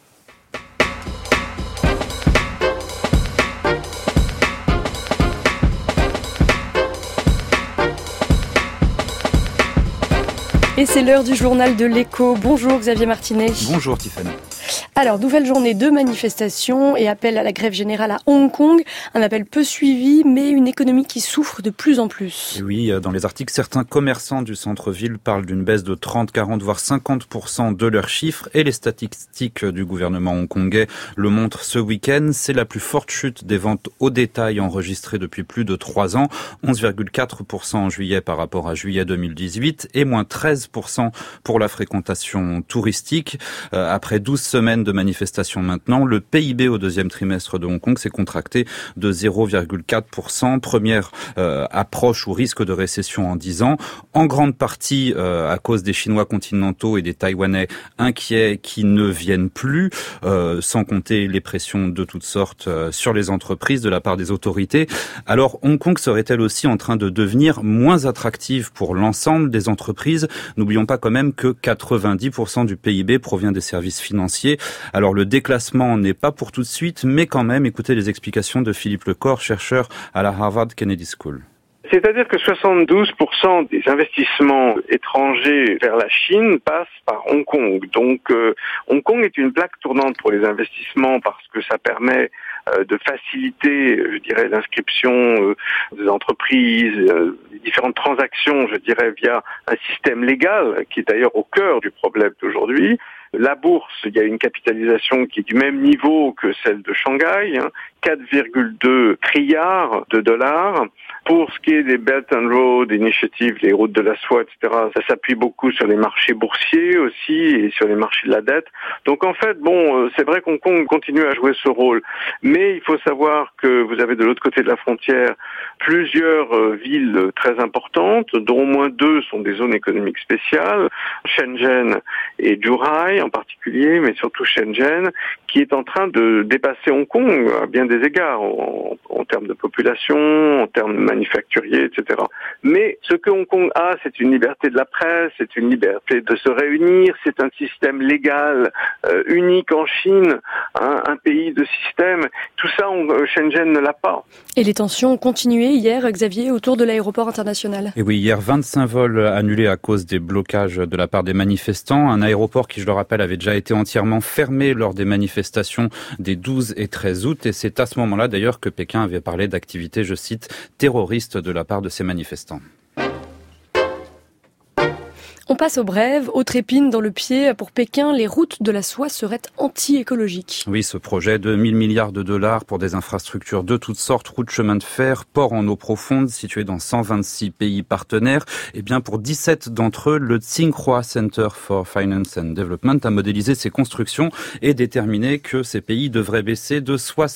Et c'est l'heure du journal de l'Écho. Bonjour Xavier Martinet. Bonjour Tiffany. Alors, nouvelle journée de manifestation et appel à la grève générale à Hong Kong. Un appel peu suivi, mais une économie qui souffre de plus en plus. Et oui, dans les articles, certains commerçants du centre-ville parlent d'une baisse de 30, 40, voire 50% de leurs chiffres. Et les statistiques du gouvernement hongkongais le montrent ce week-end. C'est la plus forte chute des ventes au détail enregistrée depuis plus de 3 ans. 11,4% en juillet par rapport à juillet 2018 et moins 13% pour la fréquentation touristique. Après 12 semaines de manifestations maintenant, le PIB au 2e trimestre de Hong Kong s'est contracté de 0,4%. Première approche ou risque de récession en 10 ans. En grande partie à cause des Chinois continentaux et des Taïwanais inquiets qui ne viennent plus, sans compter les pressions de toutes sortes sur les entreprises de la part des autorités. Alors Hong Kong serait-elle aussi en train de devenir moins attractive pour l'ensemble des entreprises? N'oublions pas quand même que 90% du PIB provient des services financiers. Alors le déclassement n'est pas pour tout de suite, mais quand même, écoutez les explications de Philippe Lecor, chercheur à la Harvard Kennedy School. C'est-à-dire que 72% des investissements étrangers vers la Chine passent par Hong Kong. Donc Hong Kong est une plaque tournante pour les investissements parce que ça permet de faciliter, je dirais, l'inscription des entreprises, les différentes transactions, je dirais, via un système légal qui est d'ailleurs au cœur du problème d'aujourd'hui. La bourse, il y a une capitalisation qui est du même niveau que celle de Shanghai, 4,2 trilliards de dollars. Pour ce qui est des Belt and Road Initiative, les routes de la soie, etc., ça s'appuie beaucoup sur les marchés boursiers aussi et sur les marchés de la dette. Donc en fait, c'est vrai qu'Hong Kong continue à jouer ce rôle. Mais il faut savoir que vous avez de l'autre côté de la frontière plusieurs villes très importantes, dont au moins 2 sont des zones économiques spéciales, Shenzhen et Zhuhai en particulier, mais surtout Shenzhen, qui est en train de dépasser Hong Kong à bien des égards, en termes de population, en termes manufacturiers, etc. Mais ce que Hong Kong a, c'est une liberté de la presse, c'est une liberté de se réunir, c'est un système légal unique en Chine, un pays de système. Tout ça, Shenzhen ne l'a pas. Et les tensions ont continué hier, Xavier, autour de l'aéroport international. Et oui, hier, 25 vols annulés à cause des blocages de la part des manifestants. Un aéroport qui, je le rappelle, avait déjà été entièrement fermé lors des manifestations des 12 et 13 août. Et c'est à ce moment-là, d'ailleurs, que Pékin avait parlé d'activités, je cite, terroristes de la part de ces manifestants. On passe aux brèves, autre épine dans le pied. Pour Pékin, les routes de la soie seraient anti-écologiques. Oui, ce projet de 1000 milliards de dollars pour des infrastructures de toutes sortes, routes, chemins de fer, ports en eau profonde, situés dans 126 pays partenaires. Eh bien, pour 17 d'entre eux, le Tsinghua Center for Finance and Development a modélisé ces constructions et déterminé que ces pays devraient baisser de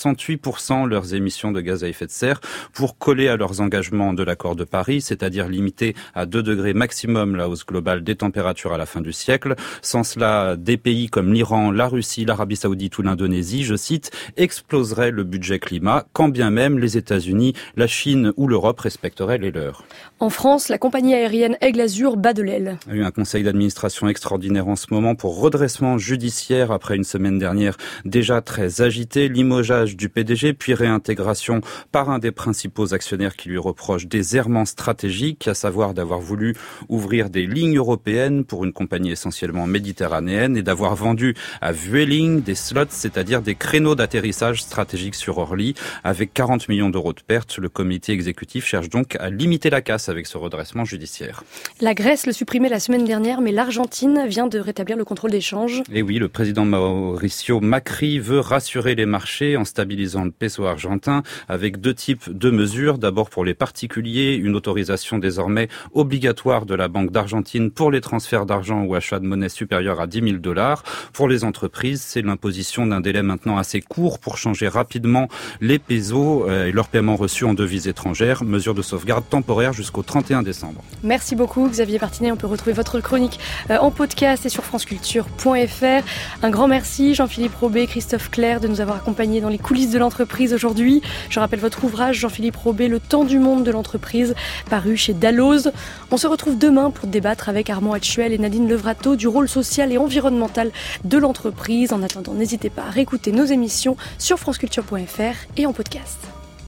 68% leurs émissions de gaz à effet de serre pour coller à leurs engagements de l'accord de Paris, c'est-à-dire limiter à 2 degrés maximum la hausse globale des températures à la fin du siècle. Sans cela, des pays comme l'Iran, la Russie, l'Arabie Saoudite ou l'Indonésie, je cite, exploseraient le budget climat, quand bien même les États-Unis, la Chine ou l'Europe respecteraient les leurs. En France, la compagnie aérienne Aigle Azur bat de l'aile. Il y a eu un conseil d'administration extraordinaire en ce moment pour redressement judiciaire après une semaine dernière déjà très agitée, limogeage du PDG puis réintégration par un des principaux actionnaires qui lui reproche des errements stratégiques, à savoir d'avoir voulu ouvrir des lignes européenne pour une compagnie essentiellement méditerranéenne et d'avoir vendu à Vueling des slots, c'est-à-dire des créneaux d'atterrissage stratégiques sur Orly. Avec 40 millions d'euros de pertes, le comité exécutif cherche donc à limiter la casse avec ce redressement judiciaire. La Grèce le supprimait la semaine dernière, mais l'Argentine vient de rétablir le contrôle des changes. Et oui, le président Mauricio Macri veut rassurer les marchés en stabilisant le peso argentin avec 2 types de mesures. D'abord pour les particuliers, une autorisation désormais obligatoire de la Banque d'Argentine pour les transferts d'argent ou achats de monnaie supérieure à 10 000 $. Pour les entreprises, c'est l'imposition d'un délai maintenant assez court pour changer rapidement les pesos et leurs paiements reçus en devises étrangères. Mesure de sauvegarde temporaire jusqu'au 31 décembre. Merci beaucoup Xavier Martinet. On peut retrouver votre chronique en podcast et sur franceculture.fr. Un grand merci Jean-Philippe Robé, Christophe Clerc de nous avoir accompagnés dans les coulisses de l'entreprise aujourd'hui. Je rappelle votre ouvrage Jean-Philippe Robé, Le temps du monde de l'entreprise, paru chez Dalloz. On se retrouve demain pour débattre avec Armand Hatchuel et Nadine Levrato du rôle social et environnemental de l'entreprise. En attendant, n'hésitez pas à réécouter nos émissions sur franceculture.fr et en podcast.